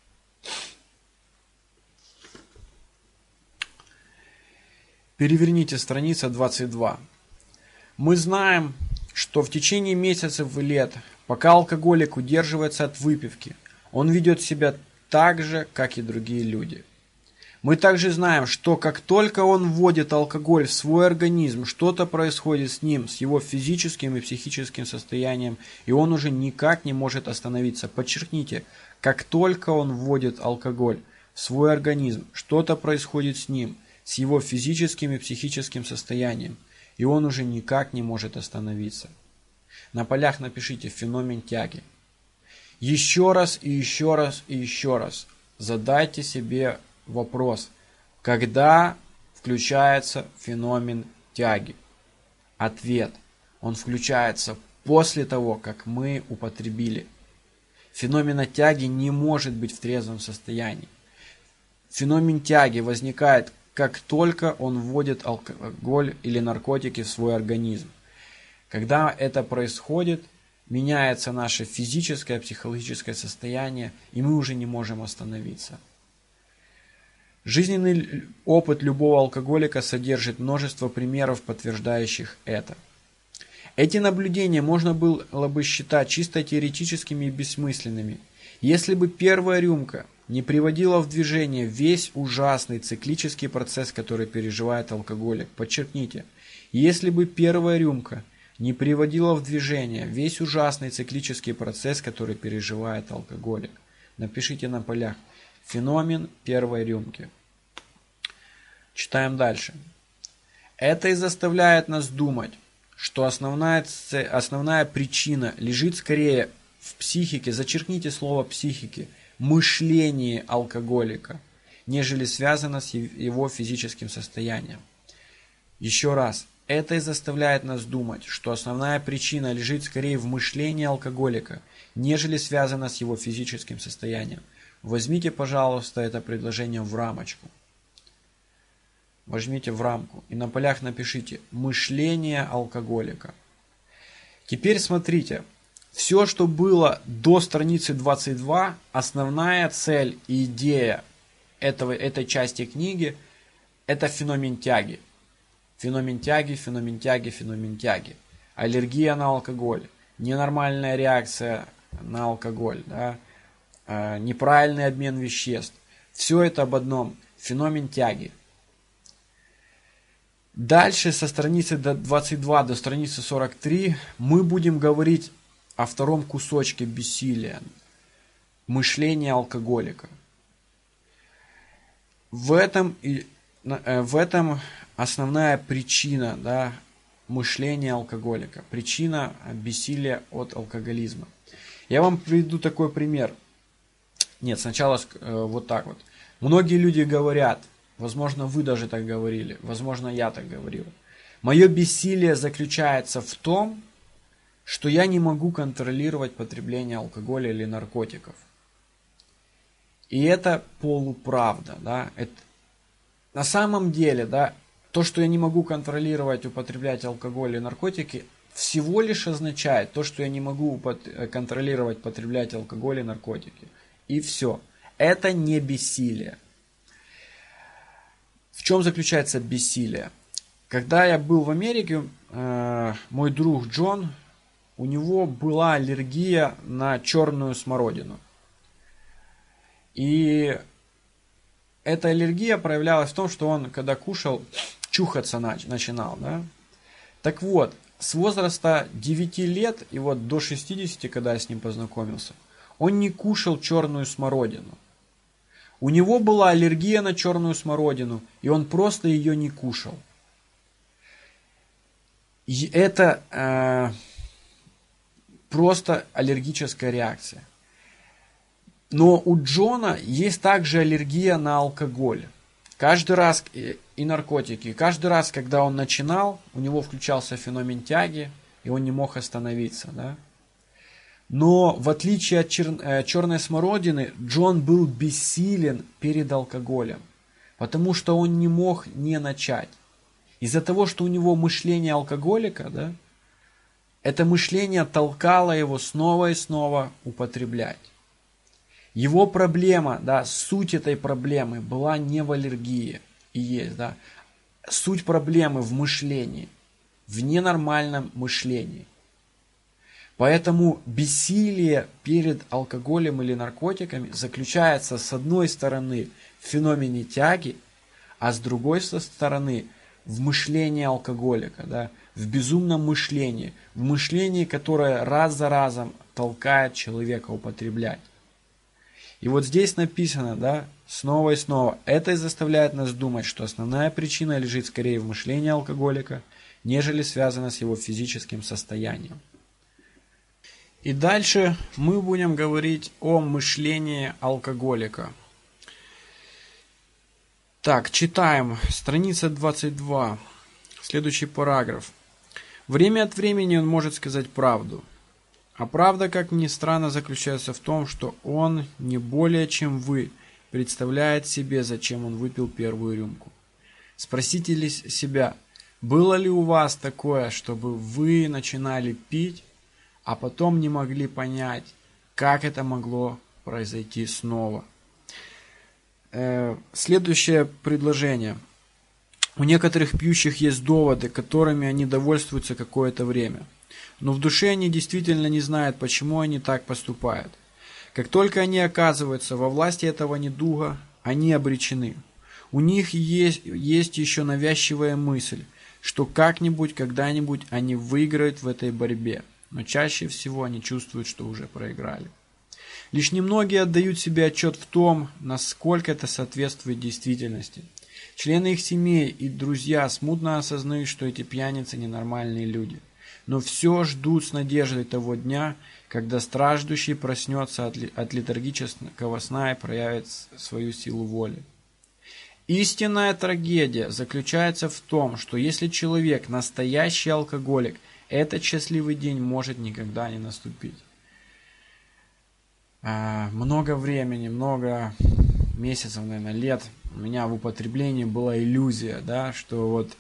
Переверните страница двадцать два. Мы знаем, что в течение месяцев и лет, пока алкоголик удерживается от выпивки, он ведет себя так же, как и другие люди. Мы также знаем, что как только он вводит алкоголь в свой организм, что-то происходит с ним, с его физическим и психическим состоянием, и он уже никак не может остановиться. Подчеркните, как только он вводит алкоголь в свой организм, что-то происходит с ним, с его физическим и психическим состоянием, и он уже никак не может остановиться. На полях напишите «феномен тяги». Еще раз и еще раз и еще раз задайте себе вопрос, когда включается феномен тяги? Ответ: он включается после того, как мы употребили. Феномена тяги не может быть в трезвом состоянии. Феномен тяги возникает, как только он вводит алкоголь или наркотики в свой организм. Когда это происходит, меняется наше физическое, психологическое состояние, и мы уже не можем остановиться. Жизненный опыт любого алкоголика содержит множество примеров, подтверждающих это. Эти наблюдения можно было бы считать чисто теоретическими и бессмысленными, если бы первая рюмка не приводила в движение весь ужасный циклический процесс, который переживает алкоголик. Подчеркните, если бы первая рюмка не приводила в движение весь ужасный циклический процесс, который переживает алкоголик. Напишите на полях «феномен первой рюмки». Читаем дальше. Это и заставляет нас думать, что основная, основная причина лежит скорее в психике, зачеркните слово «психики», мышлении алкоголика, нежели связана с его физическим состоянием. Еще раз. Это и заставляет нас думать, что основная причина лежит скорее в мышлении алкоголика, нежели связана с его физическим состоянием. Возьмите, пожалуйста, это предложение в рамочку. Возьмите в рамку и на полях напишите «мышление алкоголика». Теперь смотрите, все, что было до страницы двадцать два, основная цель и идея этого, этой части книги – это феномен тяги. Феномен тяги, феномен тяги, феномен тяги. Аллергия на алкоголь, ненормальная реакция на алкоголь, да, э, неправильный обмен веществ. Все это об одном. Феномен тяги. Дальше со страницы двадцать два до страницы сорок три мы будем говорить о втором кусочке бессилия. Мышление алкоголика. В этом, в этом основная причина, да, мышления алкоголика. Причина бессилия от алкоголизма. Я вам приведу такой пример. Нет, сначала вот так вот. Многие люди говорят, возможно, вы даже так говорили, возможно, я так говорил. Мое бессилие заключается в том, что я не могу контролировать потребление алкоголя или наркотиков. И это полуправда, да. Это, на самом деле, да, то, что я не могу контролировать, употреблять алкоголь и наркотики, всего лишь означает то, что я не могу контролировать, потреблять алкоголь и наркотики. И все. Это не бессилие. В чем заключается бессилие? Когда я был в Америке, э, мой друг Джон, у него была аллергия на черную смородину. И эта аллергия проявлялась в том, что он, когда кушал, чухаться начинал. Да? Так вот, с возраста девяти лет и вот до шестидесяти, когда я с ним познакомился, он не кушал черную смородину. У него была аллергия на черную смородину, и он просто ее не кушал. И это э, просто аллергическая реакция. Но у Джона есть также аллергия на алкоголь. Каждый раз, и наркотики, каждый раз, когда он начинал, у него включался феномен тяги, и он не мог остановиться. Да? Но в отличие от чер... черной смородины, Джон был бессилен перед алкоголем, потому что он не мог не начать. Из-за того, что у него мышление алкоголика, да, это мышление толкало его снова и снова употреблять. Его проблема, да, суть этой проблемы была не в аллергии, и есть, да, суть проблемы в мышлении, в ненормальном мышлении. Поэтому бессилие перед алкоголем или наркотиками заключается, с одной стороны, в феномене тяги, а с другой стороны в мышлении алкоголика, да, в безумном мышлении, в мышлении, которое раз за разом толкает человека употреблять. И вот здесь написано, да, снова и снова, это и заставляет нас думать, что основная причина лежит скорее в мышлении алкоголика, нежели связана с его физическим состоянием. И дальше мы будем говорить о мышлении алкоголика. Так, читаем, страница двадцать два, следующий параграф. Время от времени он может сказать правду. А правда, как ни странно, заключается в том, что он не более чем вы представляет себе, зачем он выпил первую рюмку. Спросите ли себя, было ли у вас такое, чтобы вы начинали пить, а потом не могли понять, как это могло произойти снова? Э, следующее предложение. У некоторых пьющих есть доводы, которыми они довольствуются какое-то время. Но в душе они действительно не знают, почему они так поступают. Как только они оказываются во власти этого недуга, они обречены. У них есть, есть еще навязчивая мысль, что как-нибудь, когда-нибудь они выиграют в этой борьбе, но чаще всего они чувствуют, что уже проиграли. Лишь немногие отдают себе отчет в том, насколько это соответствует действительности. Члены их семей и друзья смутно осознают, что эти пьяницы ненормальные люди. Но все ждут с надеждой того дня, когда страждущий проснется от, от летаргического сна и проявит свою силу воли. Истинная трагедия заключается в том, что если человек настоящий алкоголик, этот счастливый день может никогда не наступить. А, много времени, много месяцев, наверное, лет у меня в употреблении была иллюзия, да, что вот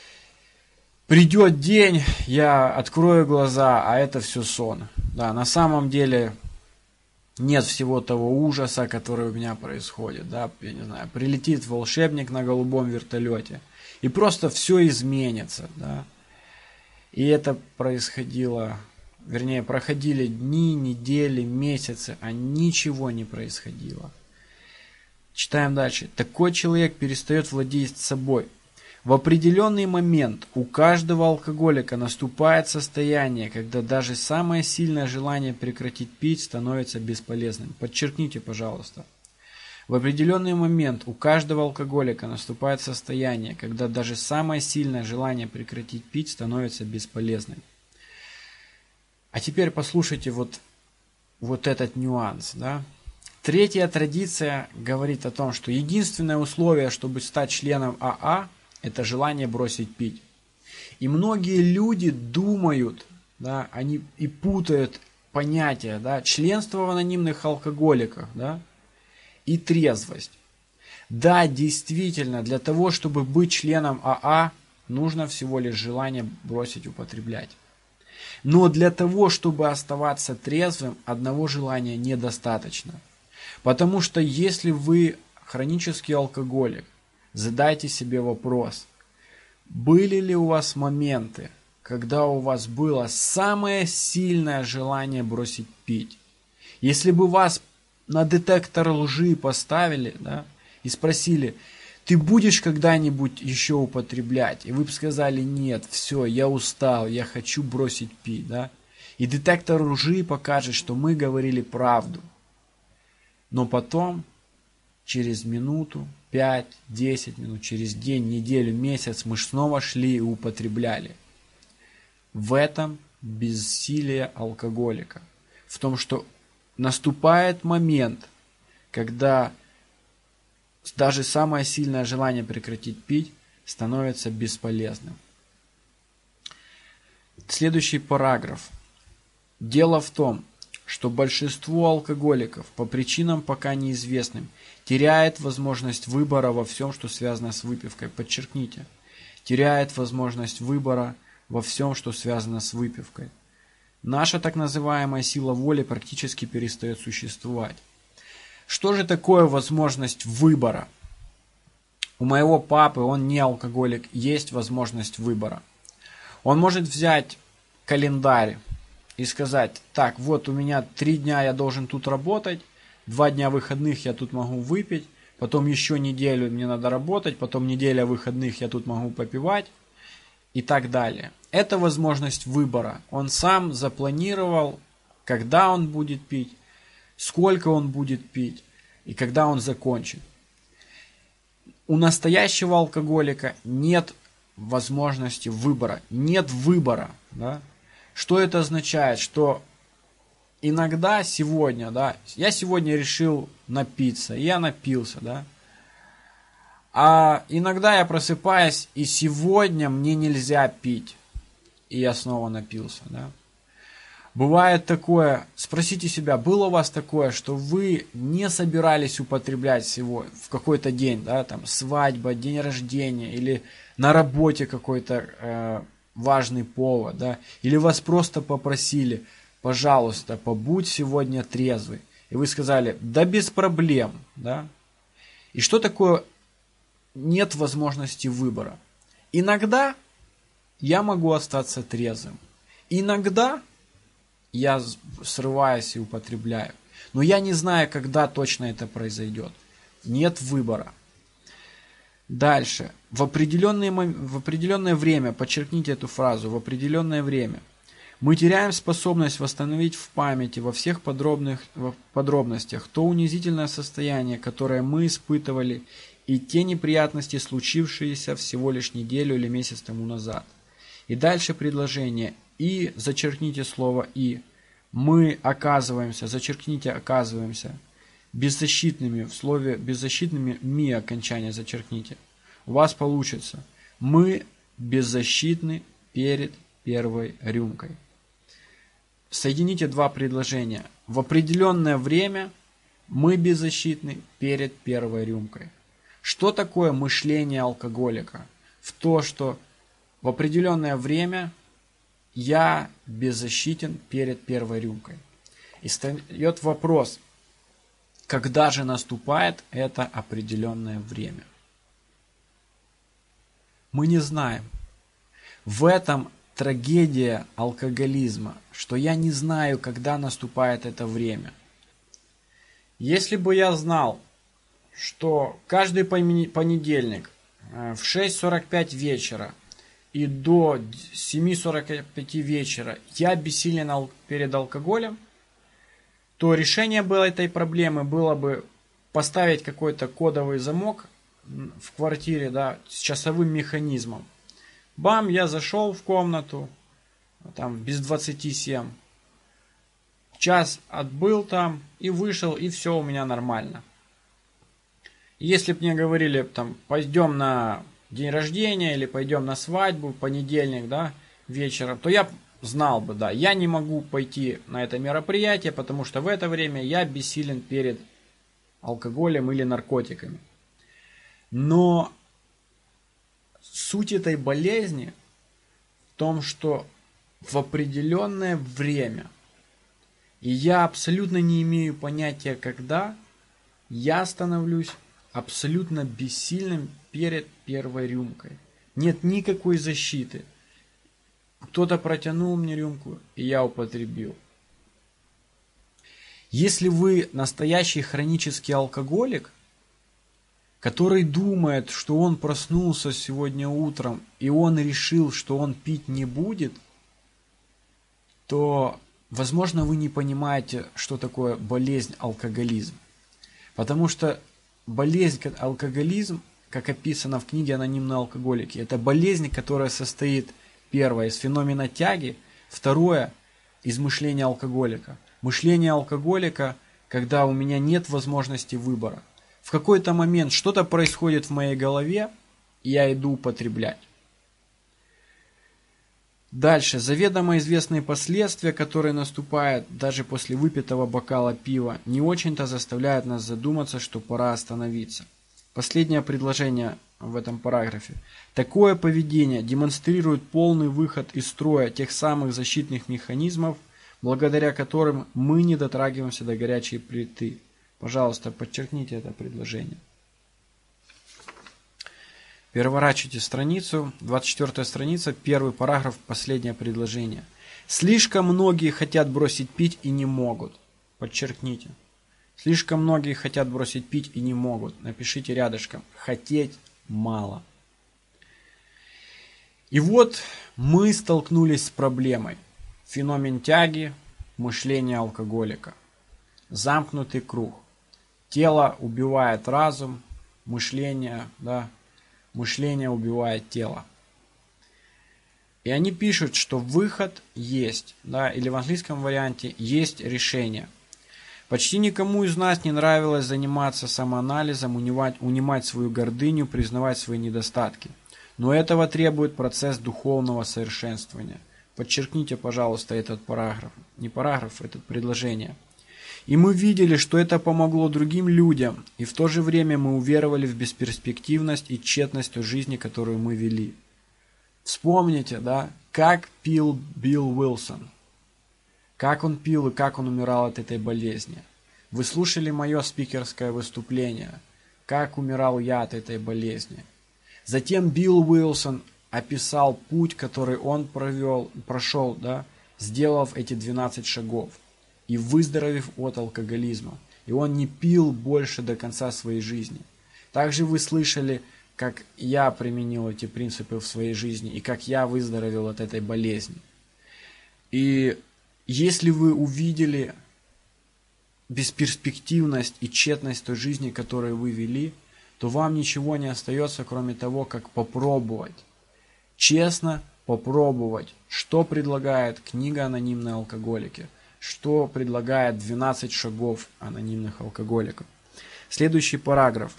придет день, я открою глаза, а это все сон. Да, на самом деле нет всего того ужаса, который у меня происходит. Да, я не знаю, прилетит волшебник на голубом вертолете, и просто все изменится. Да. И это происходило, вернее, проходили дни, недели, месяцы, а ничего не происходило. Читаем дальше. Такой человек перестает владеть собой. В определенный момент у каждого алкоголика наступает состояние, когда даже самое сильное желание прекратить пить становится бесполезным. Подчеркните, пожалуйста. В определенный момент у каждого алкоголика наступает состояние, когда даже самое сильное желание прекратить пить становится бесполезным. А теперь послушайте вот, вот этот нюанс. Да? Третья традиция говорит о том, что единственное условие, чтобы стать членом АА, это желание бросить пить. И многие люди думают, да, они и путают понятия, да, членство в анонимных алкоголиках, да, и трезвость. Да, действительно, для того, чтобы быть членом АА, нужно всего лишь желание бросить употреблять. Но для того, чтобы оставаться трезвым, одного желания недостаточно. Потому что если вы хронический алкоголик, задайте себе вопрос, были ли у вас моменты, когда у вас было самое сильное желание бросить пить? Если бы вас на детектор лжи поставили, да, и спросили, ты будешь когда-нибудь еще употреблять? И вы бы сказали, нет, все, я устал, я хочу бросить пить. Да? И детектор лжи покажет, что мы говорили правду. Но потом, через минуту, пять, десять минут, через день, неделю, месяц мы снова шли и употребляли. В этом бессилие алкоголика. В том, что наступает момент, когда даже самое сильное желание прекратить пить становится бесполезным. Следующий параграф. Дело в том, что большинство алкоголиков по причинам пока неизвестным теряет возможность выбора во всем, что связано с выпивкой. Подчеркните, теряет возможность выбора во всем, что связано с выпивкой. Наша так называемая сила воли практически перестает существовать. Что же такое возможность выбора? У моего папы, он не алкоголик, есть возможность выбора. Он может взять календарь и сказать, так, вот у меня три дня я должен тут работать, два дня выходных я тут могу выпить, потом еще неделю мне надо работать, потом неделя выходных я тут могу попивать и так далее. Это возможность выбора. Он сам запланировал, когда он будет пить, сколько он будет пить и когда он закончит. У настоящего алкоголика нет возможности выбора, нет выбора. Да? Что это означает? Что иногда сегодня, да, я сегодня решил напиться, и я напился, да. А иногда я просыпаюсь, и сегодня мне нельзя пить, и я снова напился, да. Бывает такое, спросите себя, было у вас такое, что вы не собирались употреблять всего в какой-то день, да, там свадьба, день рождения, или на работе какой-то э, важный повод, да, или вас просто попросили, пожалуйста, побудь сегодня трезвый. И вы сказали, да без проблем, да. И что такое нет возможности выбора? Иногда я могу остаться трезвым. Иногда я срываюсь и употребляю. Но я не знаю, когда точно это произойдет. Нет выбора. Дальше. В определенное, в определенное время, подчеркните эту фразу, в определенное время, мы теряем способность восстановить в памяти во всех подробных, подробностях то унизительное состояние, которое мы испытывали, и те неприятности, случившиеся всего лишь неделю или месяц тому назад. И дальше предложение. И зачеркните слово «и». Мы оказываемся, зачеркните «оказываемся» беззащитными. В слове «беззащитными» «ми» окончание зачеркните. У вас получится. Мы беззащитны перед первой рюмкой. Соедините два предложения. В определенное время мы беззащитны перед первой рюмкой. Что такое мышление алкоголика? В то, что в определенное время я беззащитен перед первой рюмкой. И встает вопрос, когда же наступает это определенное время? Мы не знаем. В этом трагедия алкоголизма, что я не знаю, когда наступает это время. Если бы я знал, что каждый понедельник в шесть сорок пять вечера и до семи сорок пять вечера я бессилен перед алкоголем, то решение было этой проблемы было бы поставить какой-то кодовый замок в квартире, да, с часовым механизмом. Бам, я зашел в комнату, там без двадцати семь, час отбыл там и вышел, и все у меня нормально. Если бы мне говорили, там, пойдем на день рождения или пойдем на свадьбу в понедельник, да, вечером, то я знал бы, да, я не могу пойти на это мероприятие, потому что в это время я бессилен перед алкоголем или наркотиками. Но суть этой болезни в том, что в определенное время, и я абсолютно не имею понятия, когда, я становлюсь абсолютно бессильным перед первой рюмкой. Нет никакой защиты. Кто-то протянул мне рюмку, и я употребил. Если вы настоящий хронический алкоголик, который думает, что он проснулся сегодня утром, и он решил, что он пить не будет, то, возможно, вы не понимаете, что такое болезнь алкоголизм. Потому что болезнь алкоголизм, как описано в книге «Анонимные алкоголики», это болезнь, которая состоит, первое, из феномена тяги, второе, из мышления алкоголика. Мышление алкоголика, когда у меня нет возможности выбора. В какой-то момент что-то происходит в моей голове, и я иду употреблять. Дальше. Заведомо известные последствия, которые наступают даже после выпитого бокала пива, не очень-то заставляют нас задуматься, что пора остановиться. Последнее предложение в этом параграфе. Такое поведение демонстрирует полный выход из строя тех самых защитных механизмов, благодаря которым мы не дотрагиваемся до горячей плиты. Пожалуйста, подчеркните это предложение. Переворачивайте страницу, двадцать четвёртая страница, первый параграф, последнее предложение. Слишком многие хотят бросить пить и не могут. Подчеркните. Слишком многие хотят бросить пить и не могут. Напишите рядышком. Хотеть мало. И вот мы столкнулись с проблемой. Феномен тяги, мышление алкоголика. Замкнутый круг. Тело убивает разум, мышление, да, мышление убивает тело. И они пишут, что выход есть, да, или в английском варианте есть решение. Почти никому из нас не нравилось заниматься самоанализом, унимать, унимать свою гордыню, признавать свои недостатки. Но этого требует процесс духовного совершенствования. Подчеркните, пожалуйста, этот параграф. Не параграф, это предложение. И мы видели, что это помогло другим людям, и в то же время мы уверовали в бесперспективность и тщетность той жизни, которую мы вели. Вспомните, да, как пил Билл Уилсон. Как он пил и как он умирал от этой болезни. Вы слушали мое спикерское выступление. Как умирал я от этой болезни. Затем Билл Уилсон описал путь, который он провел, прошел, да, сделав эти двенадцать шагов и выздоровев от алкоголизма. И он не пил больше до конца своей жизни. Также вы слышали, как я применил эти принципы в своей жизни и как я выздоровел от этой болезни. И если вы увидели бесперспективность и тщетность той жизни, которую вы вели, то вам ничего не остается, кроме того, как попробовать. Честно попробовать, что предлагает книга «Анонимные алкоголики», что предлагает двенадцать шагов анонимных алкоголиков. Следующий параграф.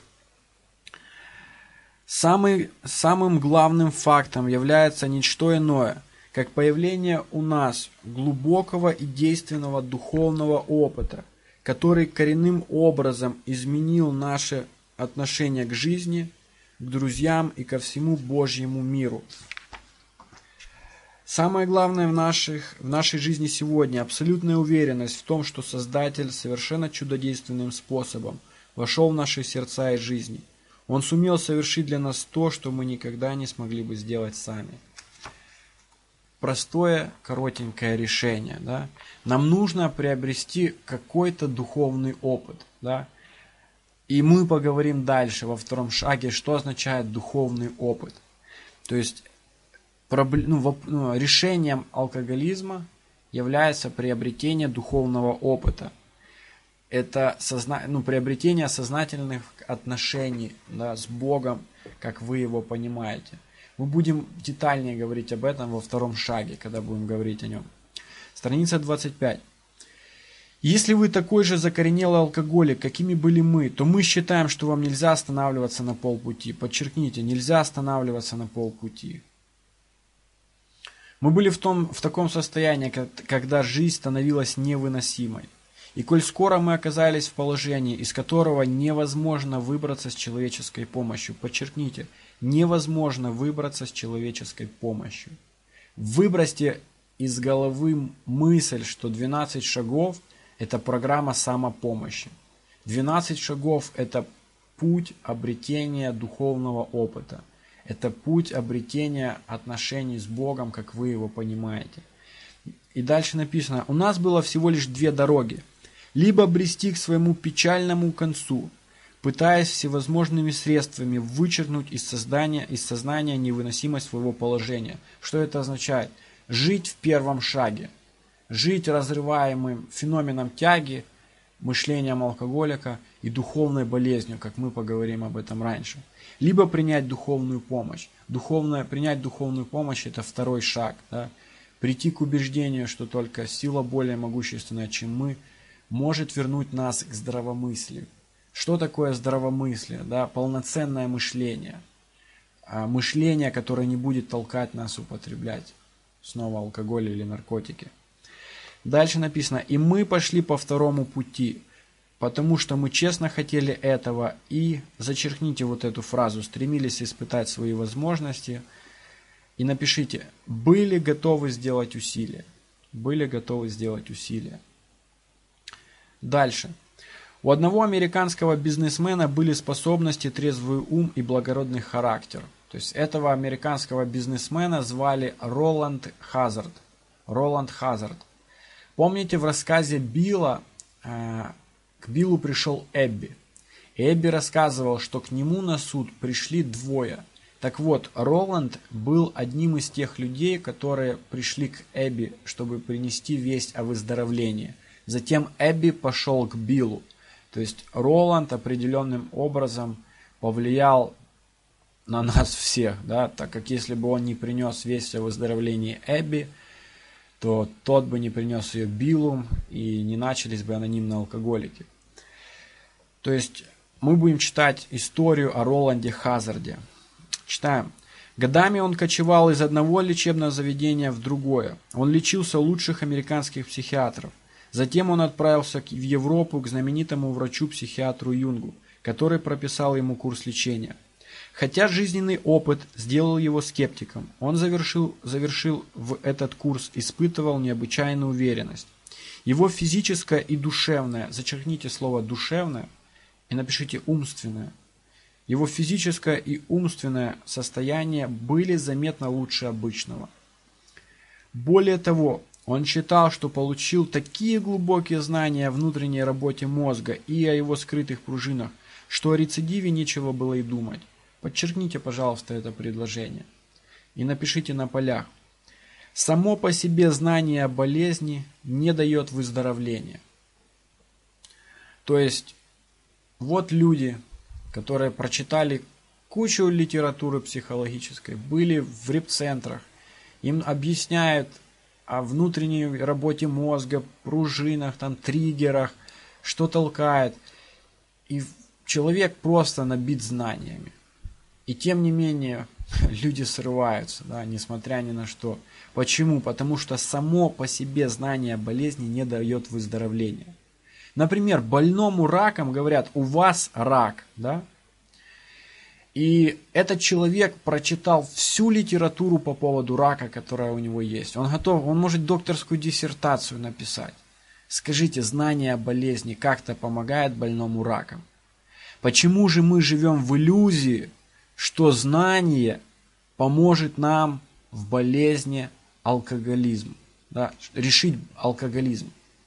Самый, самым главным фактом является не что иное, как появление у нас глубокого и действенного духовного опыта, который коренным образом изменил наше отношение к жизни, к друзьям и ко всему Божьему миру. Самое главное в, наших, в нашей жизни сегодня – абсолютная уверенность в том, что Создатель совершенно чудодейственным способом вошел в наши сердца и жизни. Он сумел совершить для нас то, что мы никогда не смогли бы сделать сами. Простое, коротенькое решение. Да? Нам нужно приобрести какой-то духовный опыт. Да? И мы поговорим дальше, во втором шаге, что означает духовный опыт. То есть ну, ну, решением алкоголизма является приобретение духовного опыта. Это созна... ну, приобретение сознательных отношений, да, с Богом, как вы его понимаете. Мы будем детальнее говорить об этом во втором шаге, когда будем говорить о нем. Страница двадцать пять. Если вы такой же закоренелый алкоголик, какими были мы, то мы считаем, что вам нельзя останавливаться на полпути. Подчеркните, нельзя останавливаться на полпути. Мы были в, том, в таком состоянии, когда жизнь становилась невыносимой. И коль скоро мы оказались в положении, из которого невозможно выбраться с человеческой помощью, подчеркните, невозможно выбраться с человеческой помощью. Выбросьте из головы мысль, что двенадцать шагов – это программа самопомощи. двенадцать шагов – это путь обретения духовного опыта. Это путь обретения отношений с Богом, как вы его понимаете. И дальше написано, у нас было всего лишь две дороги. Либо брести к своему печальному концу, пытаясь всевозможными средствами вычеркнуть из сознания, из сознания невыносимость своего положения. Что это означает? Жить в первом шаге. Жить разрываемым феноменом тяги, мышлением алкоголика и духовной болезнью, как мы поговорим об этом раньше. Либо принять духовную помощь. Духовная, принять духовную помощь – это второй шаг. Да? Прийти к убеждению, что только сила более могущественная, чем мы, может вернуть нас к здравомыслию. Что такое здравомыслие? Да? Полноценное мышление. А мышление, которое не будет толкать нас употреблять снова алкоголь или наркотики. Дальше написано, и мы пошли по второму пути, потому что мы честно хотели этого, и, зачеркните вот эту фразу, стремились испытать свои возможности, и напишите, были готовы сделать усилия. Были готовы сделать усилия. Дальше. У одного американского бизнесмена были способности, трезвый ум и благородный характер. То есть этого американского бизнесмена звали Роланд Хазард. Роланд Хазард. Помните в рассказе Билла, к Биллу пришел Эбби. Эбби рассказывал, что к нему на суд пришли двое. Так вот, Роланд был одним из тех людей, которые пришли к Эбби, чтобы принести весть о выздоровлении. Затем Эбби пошел к Биллу. То есть Роланд определенным образом повлиял на нас всех, да, так как если бы он не принес весть о выздоровлении Эбби, то тот бы не принес ее Биллу, и не начались бы анонимные алкоголики. То есть мы будем читать историю о Роланде Хазарде. Читаем. Годами он кочевал из одного лечебного заведения в другое. Он лечился у лучших американских психиатров. Затем он отправился в Европу к знаменитому врачу-психиатру Юнгу, который прописал ему курс лечения. Хотя жизненный опыт сделал его скептиком, он завершил, завершил в этот курс, испытывал необычайную уверенность. Его физическое и душевное, зачеркните слово «душевное» и напишите «умственное», его физическое и умственное состояние были заметно лучше обычного. Более того, он считал, что получил такие глубокие знания о внутренней работе мозга и о его скрытых пружинах, что о рецидиве нечего было и думать. Подчеркните, пожалуйста, это предложение и напишите на полях. Само по себе знание о болезни не дает выздоровления. То есть, вот люди, которые прочитали кучу литературы психологической, были в репцентрах, им объясняют о внутренней работе мозга, пружинах, там, триггерах, что толкает. И человек просто набит знаниями. И тем не менее, люди срываются, да, несмотря ни на что. Почему? Потому что само по себе знание болезни не дает выздоровления. Например, больному раком говорят, у вас рак, да? И этот человек прочитал всю литературу по поводу рака, которая у него есть. Он готов, он может докторскую диссертацию написать. Скажите, знание о болезни как-то помогает больному раком? Почему же мы живем в иллюзии, что знание поможет нам в болезни алкоголизм, да, решить алкоголизм?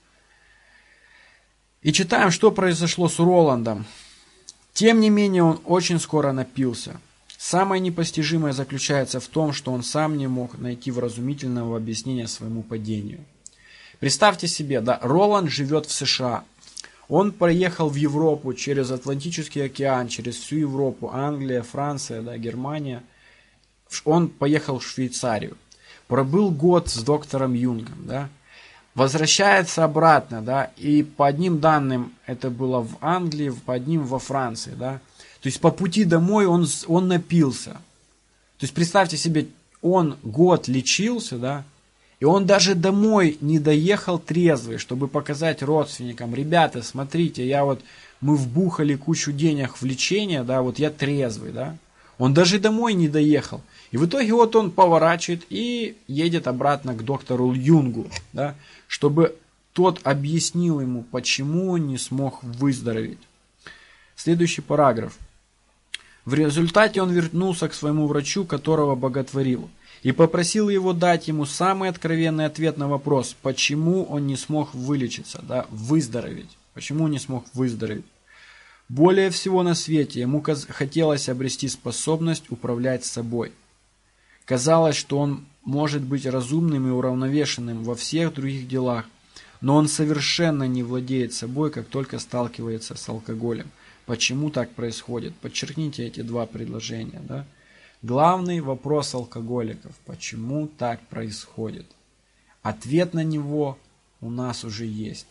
И читаем, что произошло с Роландом. Тем не менее, он очень скоро напился. Самое непостижимое заключается в том, что он сам не мог найти вразумительного объяснения своему падению. Представьте себе, да, Роланд живет в США. Он проехал в Европу через Атлантический океан, через всю Европу, Англия, Франция, да, Германия. Он поехал в Швейцарию. Пробыл год с доктором Юнгом, да. Возвращается обратно, да, и по одним данным это было в Англии, по одним во Франции, да. То есть по пути домой он, он напился. То есть представьте себе, он год лечился, да, и он даже домой не доехал трезвый, чтобы показать родственникам: ребята, смотрите, я вот, мы вбухали кучу денег в лечение, да, вот я трезвый, да. Он даже домой не доехал. И в итоге вот он поворачивает и едет обратно к доктору Юнгу, да, чтобы тот объяснил ему, почему он не смог выздороветь. Следующий параграф. В результате он вернулся к своему врачу, которого боготворил, и попросил его дать ему самый откровенный ответ на вопрос, почему он не смог вылечиться, да, выздороветь. Почему он не смог выздороветь? Более всего на свете ему хотелось обрести способность управлять собой. Казалось, что он может быть разумным и уравновешенным во всех других делах, но он совершенно не владеет собой, как только сталкивается с алкоголем. Почему так происходит? Подчеркните эти два предложения. Да? Главный вопрос алкоголиков. Почему так происходит? Ответ на него у нас уже есть.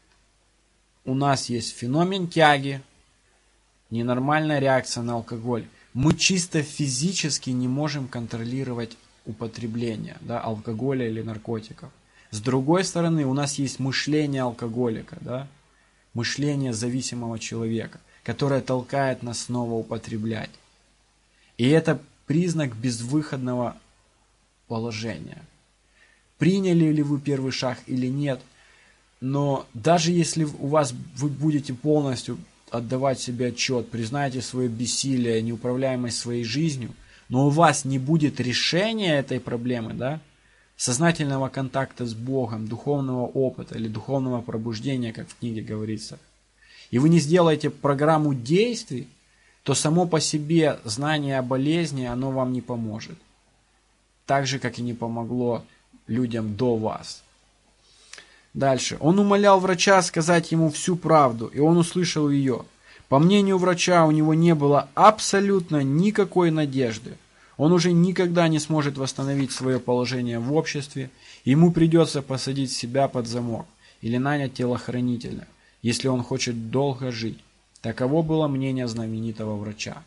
У нас есть феномен тяги, ненормальная реакция на алкоголь. Мы чисто физически не можем контролировать употребление, да, алкоголя или наркотиков. С другой стороны, у нас есть мышление алкоголика, да, мышление зависимого человека, которое толкает нас снова употреблять. И это признак безвыходного положения. Приняли ли вы первый шаг или нет, но даже если у вас вы будете полностью отдавать себе отчет, признаете свое бессилие, неуправляемость своей жизнью, но у вас не будет решения этой проблемы, да, сознательного контакта с Богом, духовного опыта или духовного пробуждения, как в книге говорится, и вы не сделаете программу действий, то само по себе знание о болезни, оно вам не поможет. Так же, как и не помогло людям до вас. Дальше. Он умолял врача сказать ему всю правду, и он услышал ее. По мнению врача, у него не было абсолютно никакой надежды. Он уже никогда не сможет восстановить свое положение в обществе, и ему придется посадить себя под замок или нанять телохранителя, если он хочет долго жить. Таково было мнение знаменитого врача.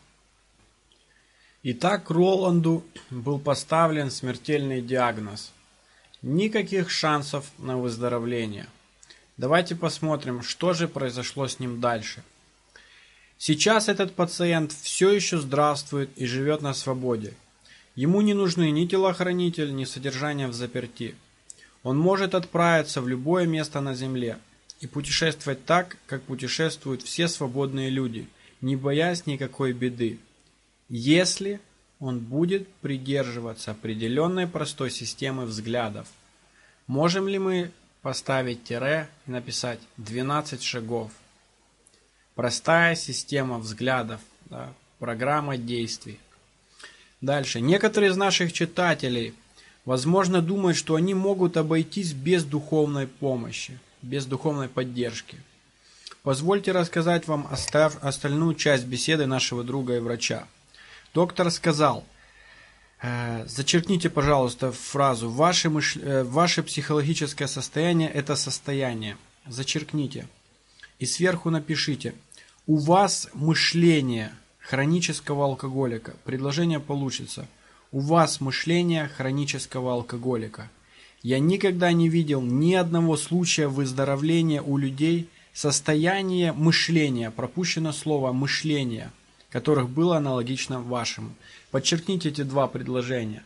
Итак, Роланду был поставлен смертельный диагноз. Никаких шансов на выздоровление. Давайте посмотрим, что же произошло с ним дальше. Сейчас этот пациент все еще здравствует и живет на свободе. Ему не нужны ни телохранитель, ни содержание в заперти. Он может отправиться в любое место на земле и путешествовать так, как путешествуют все свободные люди, не боясь никакой беды, если он будет придерживаться определенной простой системы взглядов. Можем ли мы поставить тире и написать двенадцать шагов? Простая система взглядов, да, программа действий. Дальше. Некоторые из наших читателей, возможно, думают, что они могут обойтись без духовной помощи, без духовной поддержки. Позвольте рассказать вам остав, остальную часть беседы нашего друга и врача. Доктор сказал, э, зачеркните, пожалуйста, фразу «Ваше, мыш... э, «Ваше психологическое состояние – это состояние». Зачеркните. И сверху напишите «У вас мышление хронического алкоголика». Предложение получится «У вас мышление хронического алкоголика». Я никогда не видел ни одного случая выздоровления у людей состояние мышления, пропущено слово «мышление», которых было аналогично вашему. Подчеркните эти два предложения.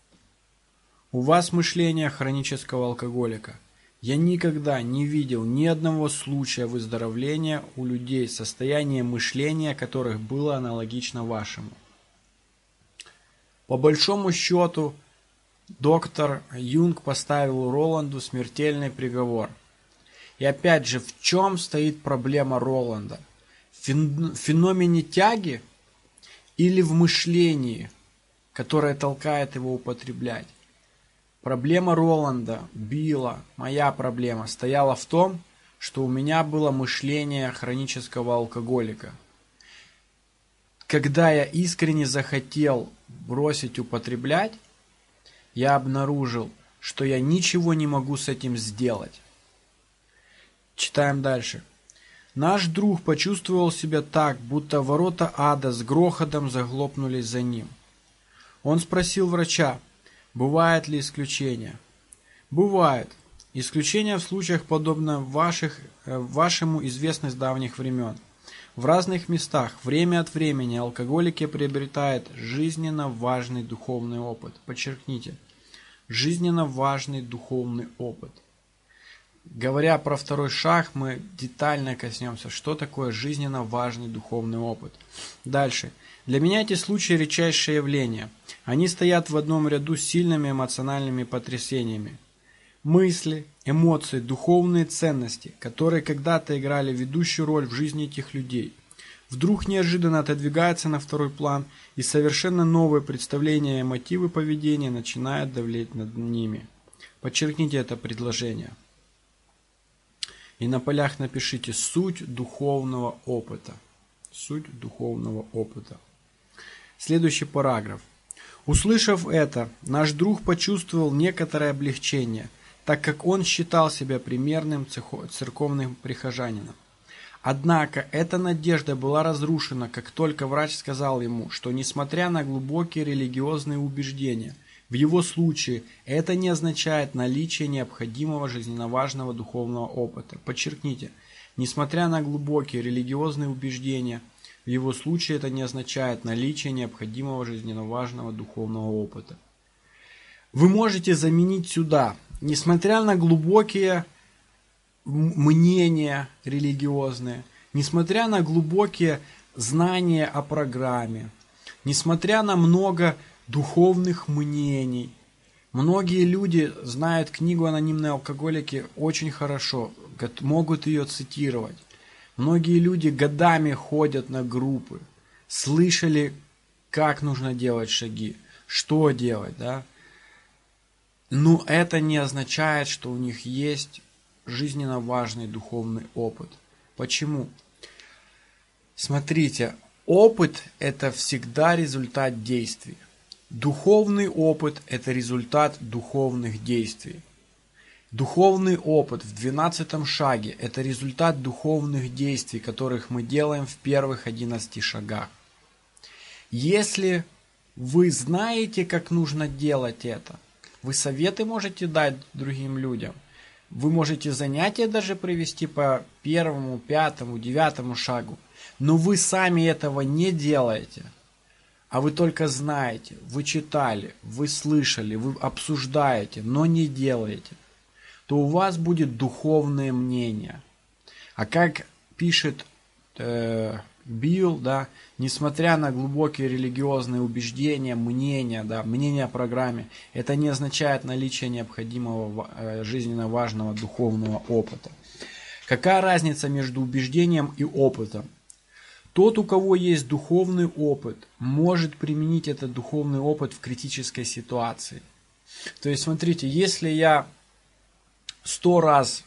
У вас мышление хронического алкоголика. Я никогда не видел ни одного случая выздоровления у людей состояние мышления, которых было аналогично вашему. По большому счету, доктор Юнг поставил Роланду смертельный приговор. И опять же, в чем стоит проблема Роланда? В феномене тяги или в мышлении, которое толкает его употреблять? Проблема Роланда, Билла, моя проблема стояла в том, что у меня было мышление хронического алкоголика. Когда я искренне захотел бросить употреблять, я обнаружил, что я ничего не могу с этим сделать. Читаем дальше. Наш друг почувствовал себя так, будто ворота ада с грохотом захлопнулись за ним. Он спросил врача, бывают ли исключения. Бывает. Исключения в случаях, подобно ваших, вашему известны с давних времен. В разных местах, время от времени, алкоголики приобретают жизненно важный духовный опыт. Подчеркните, жизненно важный духовный опыт. Говоря про второй шаг, мы детально коснемся, что такое жизненно важный духовный опыт. Дальше. Для меня эти случаи редчайшее явление. Они стоят в одном ряду с сильными эмоциональными потрясениями. Мысли, эмоции, духовные ценности, которые когда-то играли ведущую роль в жизни этих людей, вдруг неожиданно отодвигаются на второй план, и совершенно новые представления и мотивы поведения начинают давлеть над ними. Подчеркните это предложение. И на полях напишите «суть духовного опыта». Суть духовного опыта. Следующий параграф. Услышав это, наш друг почувствовал некоторое облегчение, так как он считал себя примерным церковным прихожанином. Однако эта надежда была разрушена, как только врач сказал ему, что несмотря на глубокие религиозные убеждения, в его случае это не означает наличие необходимого жизненно важного духовного опыта. Подчеркните, несмотря на глубокие религиозные убеждения, в его случае это не означает наличие необходимого жизненно важного духовного опыта. Вы можете заменить сюда, несмотря на глубокие мнения религиозные, несмотря на глубокие знания о программе, несмотря на много духовных мнений. Многие люди знают книгу «Анонимные алкоголики» очень хорошо, могут ее цитировать. Многие люди годами ходят на группы, слышали, как нужно делать шаги, что делать, да. Но это не означает, что у них есть жизненно важный духовный опыт. Почему? Смотрите, опыт – это всегда результат действий. Духовный опыт – это результат духовных действий. Духовный опыт в двенадцатом шаге – это результат духовных действий, которых мы делаем в первых одиннадцати шагах. Если вы знаете, как нужно делать это, вы советы можете дать другим людям, вы можете занятия даже провести по первому, пятому, девятому шагу, но вы сами этого не делаете, а вы только знаете, вы читали, вы слышали, вы обсуждаете, но не делаете, то у вас будет духовное мнение. А как пишет э, Билл, да, несмотря на глубокие религиозные убеждения, мнения, да, мнения о программе, это не означает наличие необходимого э, жизненно важного духовного опыта. Какая разница между убеждением и опытом? Тот, у кого есть духовный опыт, может применить этот духовный опыт в критической ситуации. То есть, смотрите, если я сто раз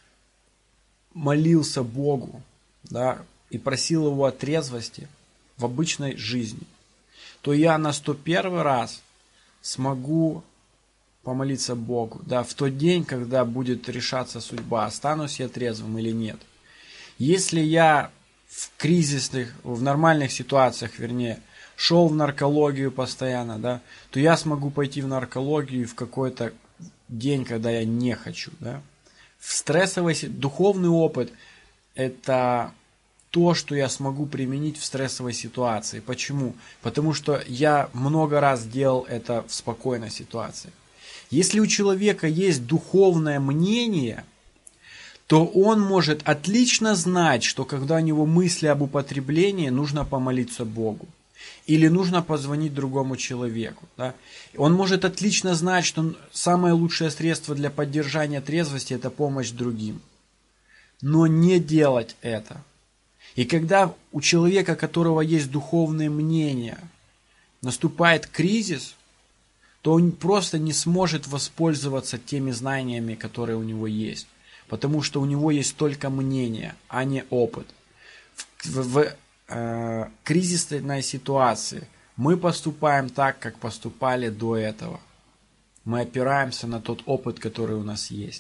молился Богу, да, и просил его о трезвости в обычной жизни, то я на сто первый раз смогу помолиться Богу, да, в тот день, когда будет решаться судьба, останусь я трезвым или нет. Если я в кризисных, в нормальных ситуациях, вернее, шел в наркологию постоянно, да, то я смогу пойти в наркологию в какой-то день, когда я не хочу, да. В стрессовой духовный опыт – это то, что я смогу применить в стрессовой ситуации. Почему? Потому что я много раз делал это в спокойной ситуации. Если у человека есть духовное мнение, то он может отлично знать, что когда у него мысли об употреблении, нужно помолиться Богу. Или нужно позвонить другому человеку. Да? Он может отлично знать, что самое лучшее средство для поддержания трезвости – это помощь другим. Но не делать это. И когда у человека, у которого есть духовное мнение, наступает кризис, то он просто не сможет воспользоваться теми знаниями, которые у него есть. Потому что у него есть только мнение, а не опыт. В, в, в э, кризисной ситуации мы поступаем так, как поступали до этого. Мы опираемся на тот опыт, который у нас есть.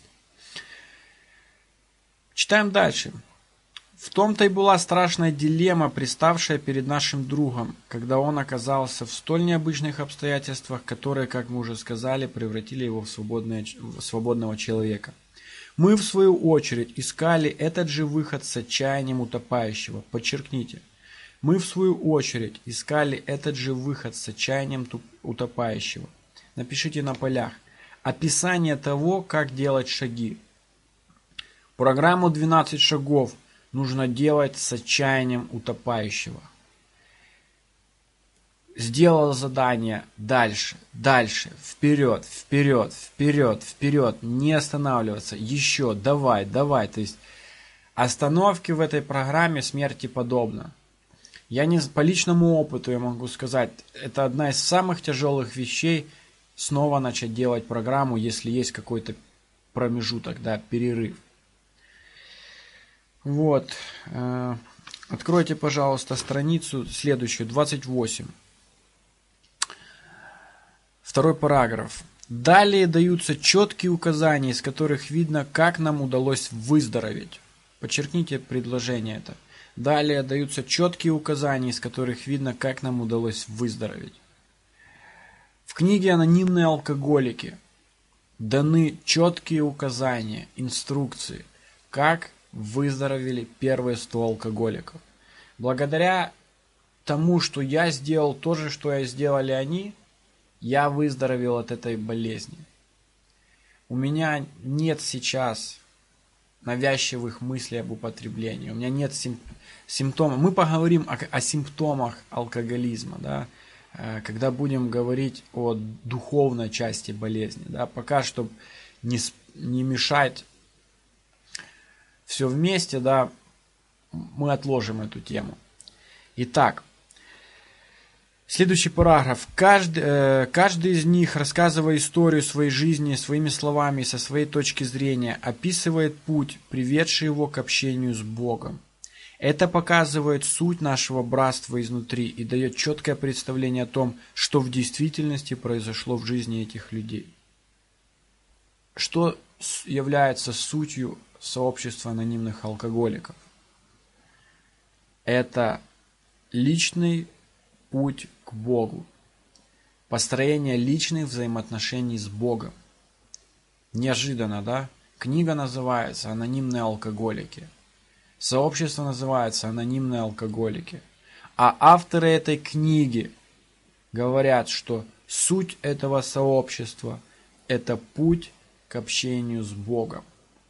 Читаем дальше. В том-то и была страшная дилемма, приставшая перед нашим другом, когда он оказался в столь необычных обстоятельствах, которые, как мы уже сказали, превратили его в, свободное, в свободного человека. Мы, в свою очередь, искали этот же выход с отчаянием утопающего. Подчеркните. Мы, в свою очередь, искали этот же выход с отчаянием утопающего. Напишите на полях. Описание того, как делать шаги. Программу двенадцать шагов нужно делать с отчаянием утопающего. Сделал задание, дальше, дальше, вперед, вперед, вперед, вперед, не останавливаться, еще, давай, давай. То есть остановки в этой программе смерти подобно. Я не, по личному опыту я могу сказать, это одна из самых тяжелых вещей снова начать делать программу, если есть какой-то промежуток, да, перерыв. Вот. Откройте, пожалуйста, страницу следующую, двадцать восемь. Второй параграф. Далее даются четкие указания, из которых видно, как нам удалось выздороветь. Подчеркните предложение это. Далее даются четкие указания, из которых видно, как нам удалось выздороветь. В книге «Анонимные алкоголики» даны четкие указания, инструкции, как выздоровели первые сто алкоголиков. Благодаря тому, что я сделал то же, что и сделали они, я выздоровел от этой болезни. У меня нет сейчас навязчивых мыслей об употреблении. У меня нет сим- симптомов. Мы поговорим о, о симптомах алкоголизма, да, когда будем говорить о духовной части болезни. Да. Пока что не, не мешать все вместе, да, мы отложим эту тему. Итак, следующий параграф. Каждый, э, каждый из них, рассказывая историю своей жизни своими словами, со своей точки зрения, описывает путь, приведший его к общению с Богом. Это показывает суть нашего братства изнутри и дает четкое представление о том, что в действительности произошло в жизни этих людей. Что является сутью сообщества анонимных алкоголиков? Это личный путь к Богу, построение личных взаимоотношений с Богом. Неожиданно, да? Книга называется «Анонимные алкоголики». Сообщество называется «Анонимные алкоголики». А авторы этой книги говорят, что суть этого сообщества – это путь к общению с Богом.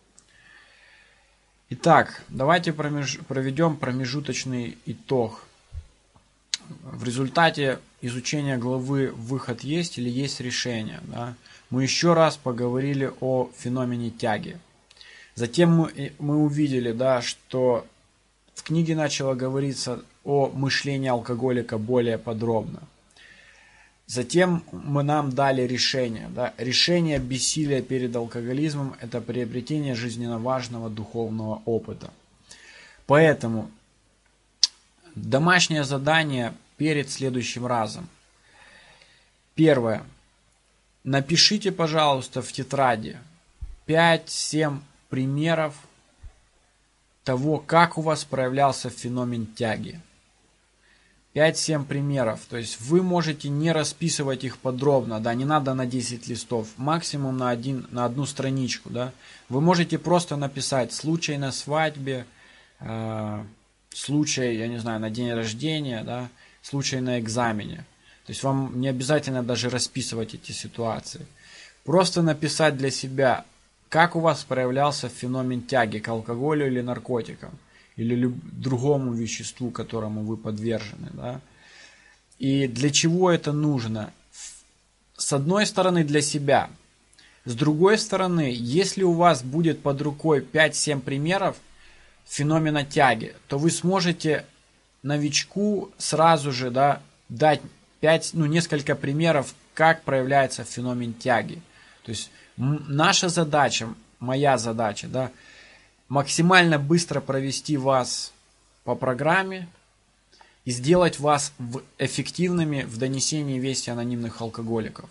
Итак, давайте промеж... проведем промежуточный итог. В результате изучения главы «Выход есть» или «Есть решение», да, мы еще раз поговорили о феномене тяги. Затем мы, мы увидели, да, что в книге начало говориться о мышлении алкоголика более подробно. Затем мы нам дали решение. Да, решение бессилия перед алкоголизмом – это приобретение жизненно важного духовного опыта. Поэтому домашнее задание перед следующим разом. Первое. Напишите, пожалуйста, в тетради пять-семь примеров того, как у вас проявлялся феномен тяги. пять-семь примеров. То есть вы можете не расписывать их подробно, да, не надо на десять листов, максимум на, один, на одну страничку. Да. Вы можете просто написать случай на свадьбе, э, случай, я не знаю, на день рождения, да, случай на экзамене. То есть вам не обязательно даже расписывать эти ситуации. Просто написать для себя, как у вас проявлялся феномен тяги к алкоголю или наркотикам, или люб- другому веществу, которому вы подвержены. Да? И для чего это нужно? С одной стороны, для себя. С другой стороны, если у вас будет под рукой пять-семь примеров феномена тяги, то вы сможете новичку сразу же, да, дать пять, ну, несколько примеров, как проявляется феномен тяги. То есть м- наша задача, моя задача, да, максимально быстро провести вас по программе и сделать вас в эффективными в донесении вести анонимных алкоголиков.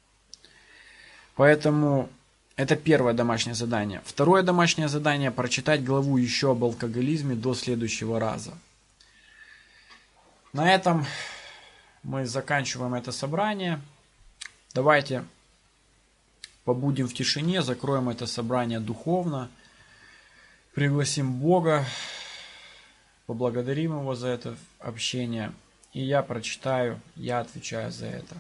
Поэтому это первое домашнее задание. Второе домашнее задание – прочитать главу еще об алкоголизме до следующего раза. На этом мы заканчиваем это собрание. Давайте побудем в тишине, закроем это собрание духовно, пригласим Бога, поблагодарим Его за это общение. И я прочитаю, я отвечаю за это.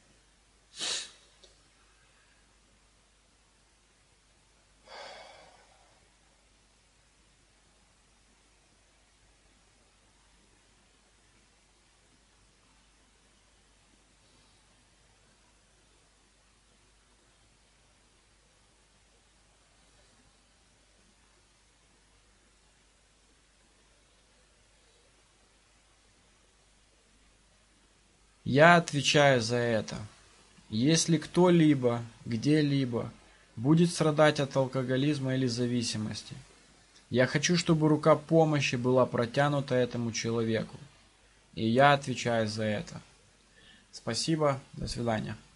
Я отвечаю за это. Если кто-либо, где-либо будет страдать от алкоголизма или зависимости, я хочу, чтобы рука помощи была протянута этому человеку. И я отвечаю за это. Спасибо. До свидания.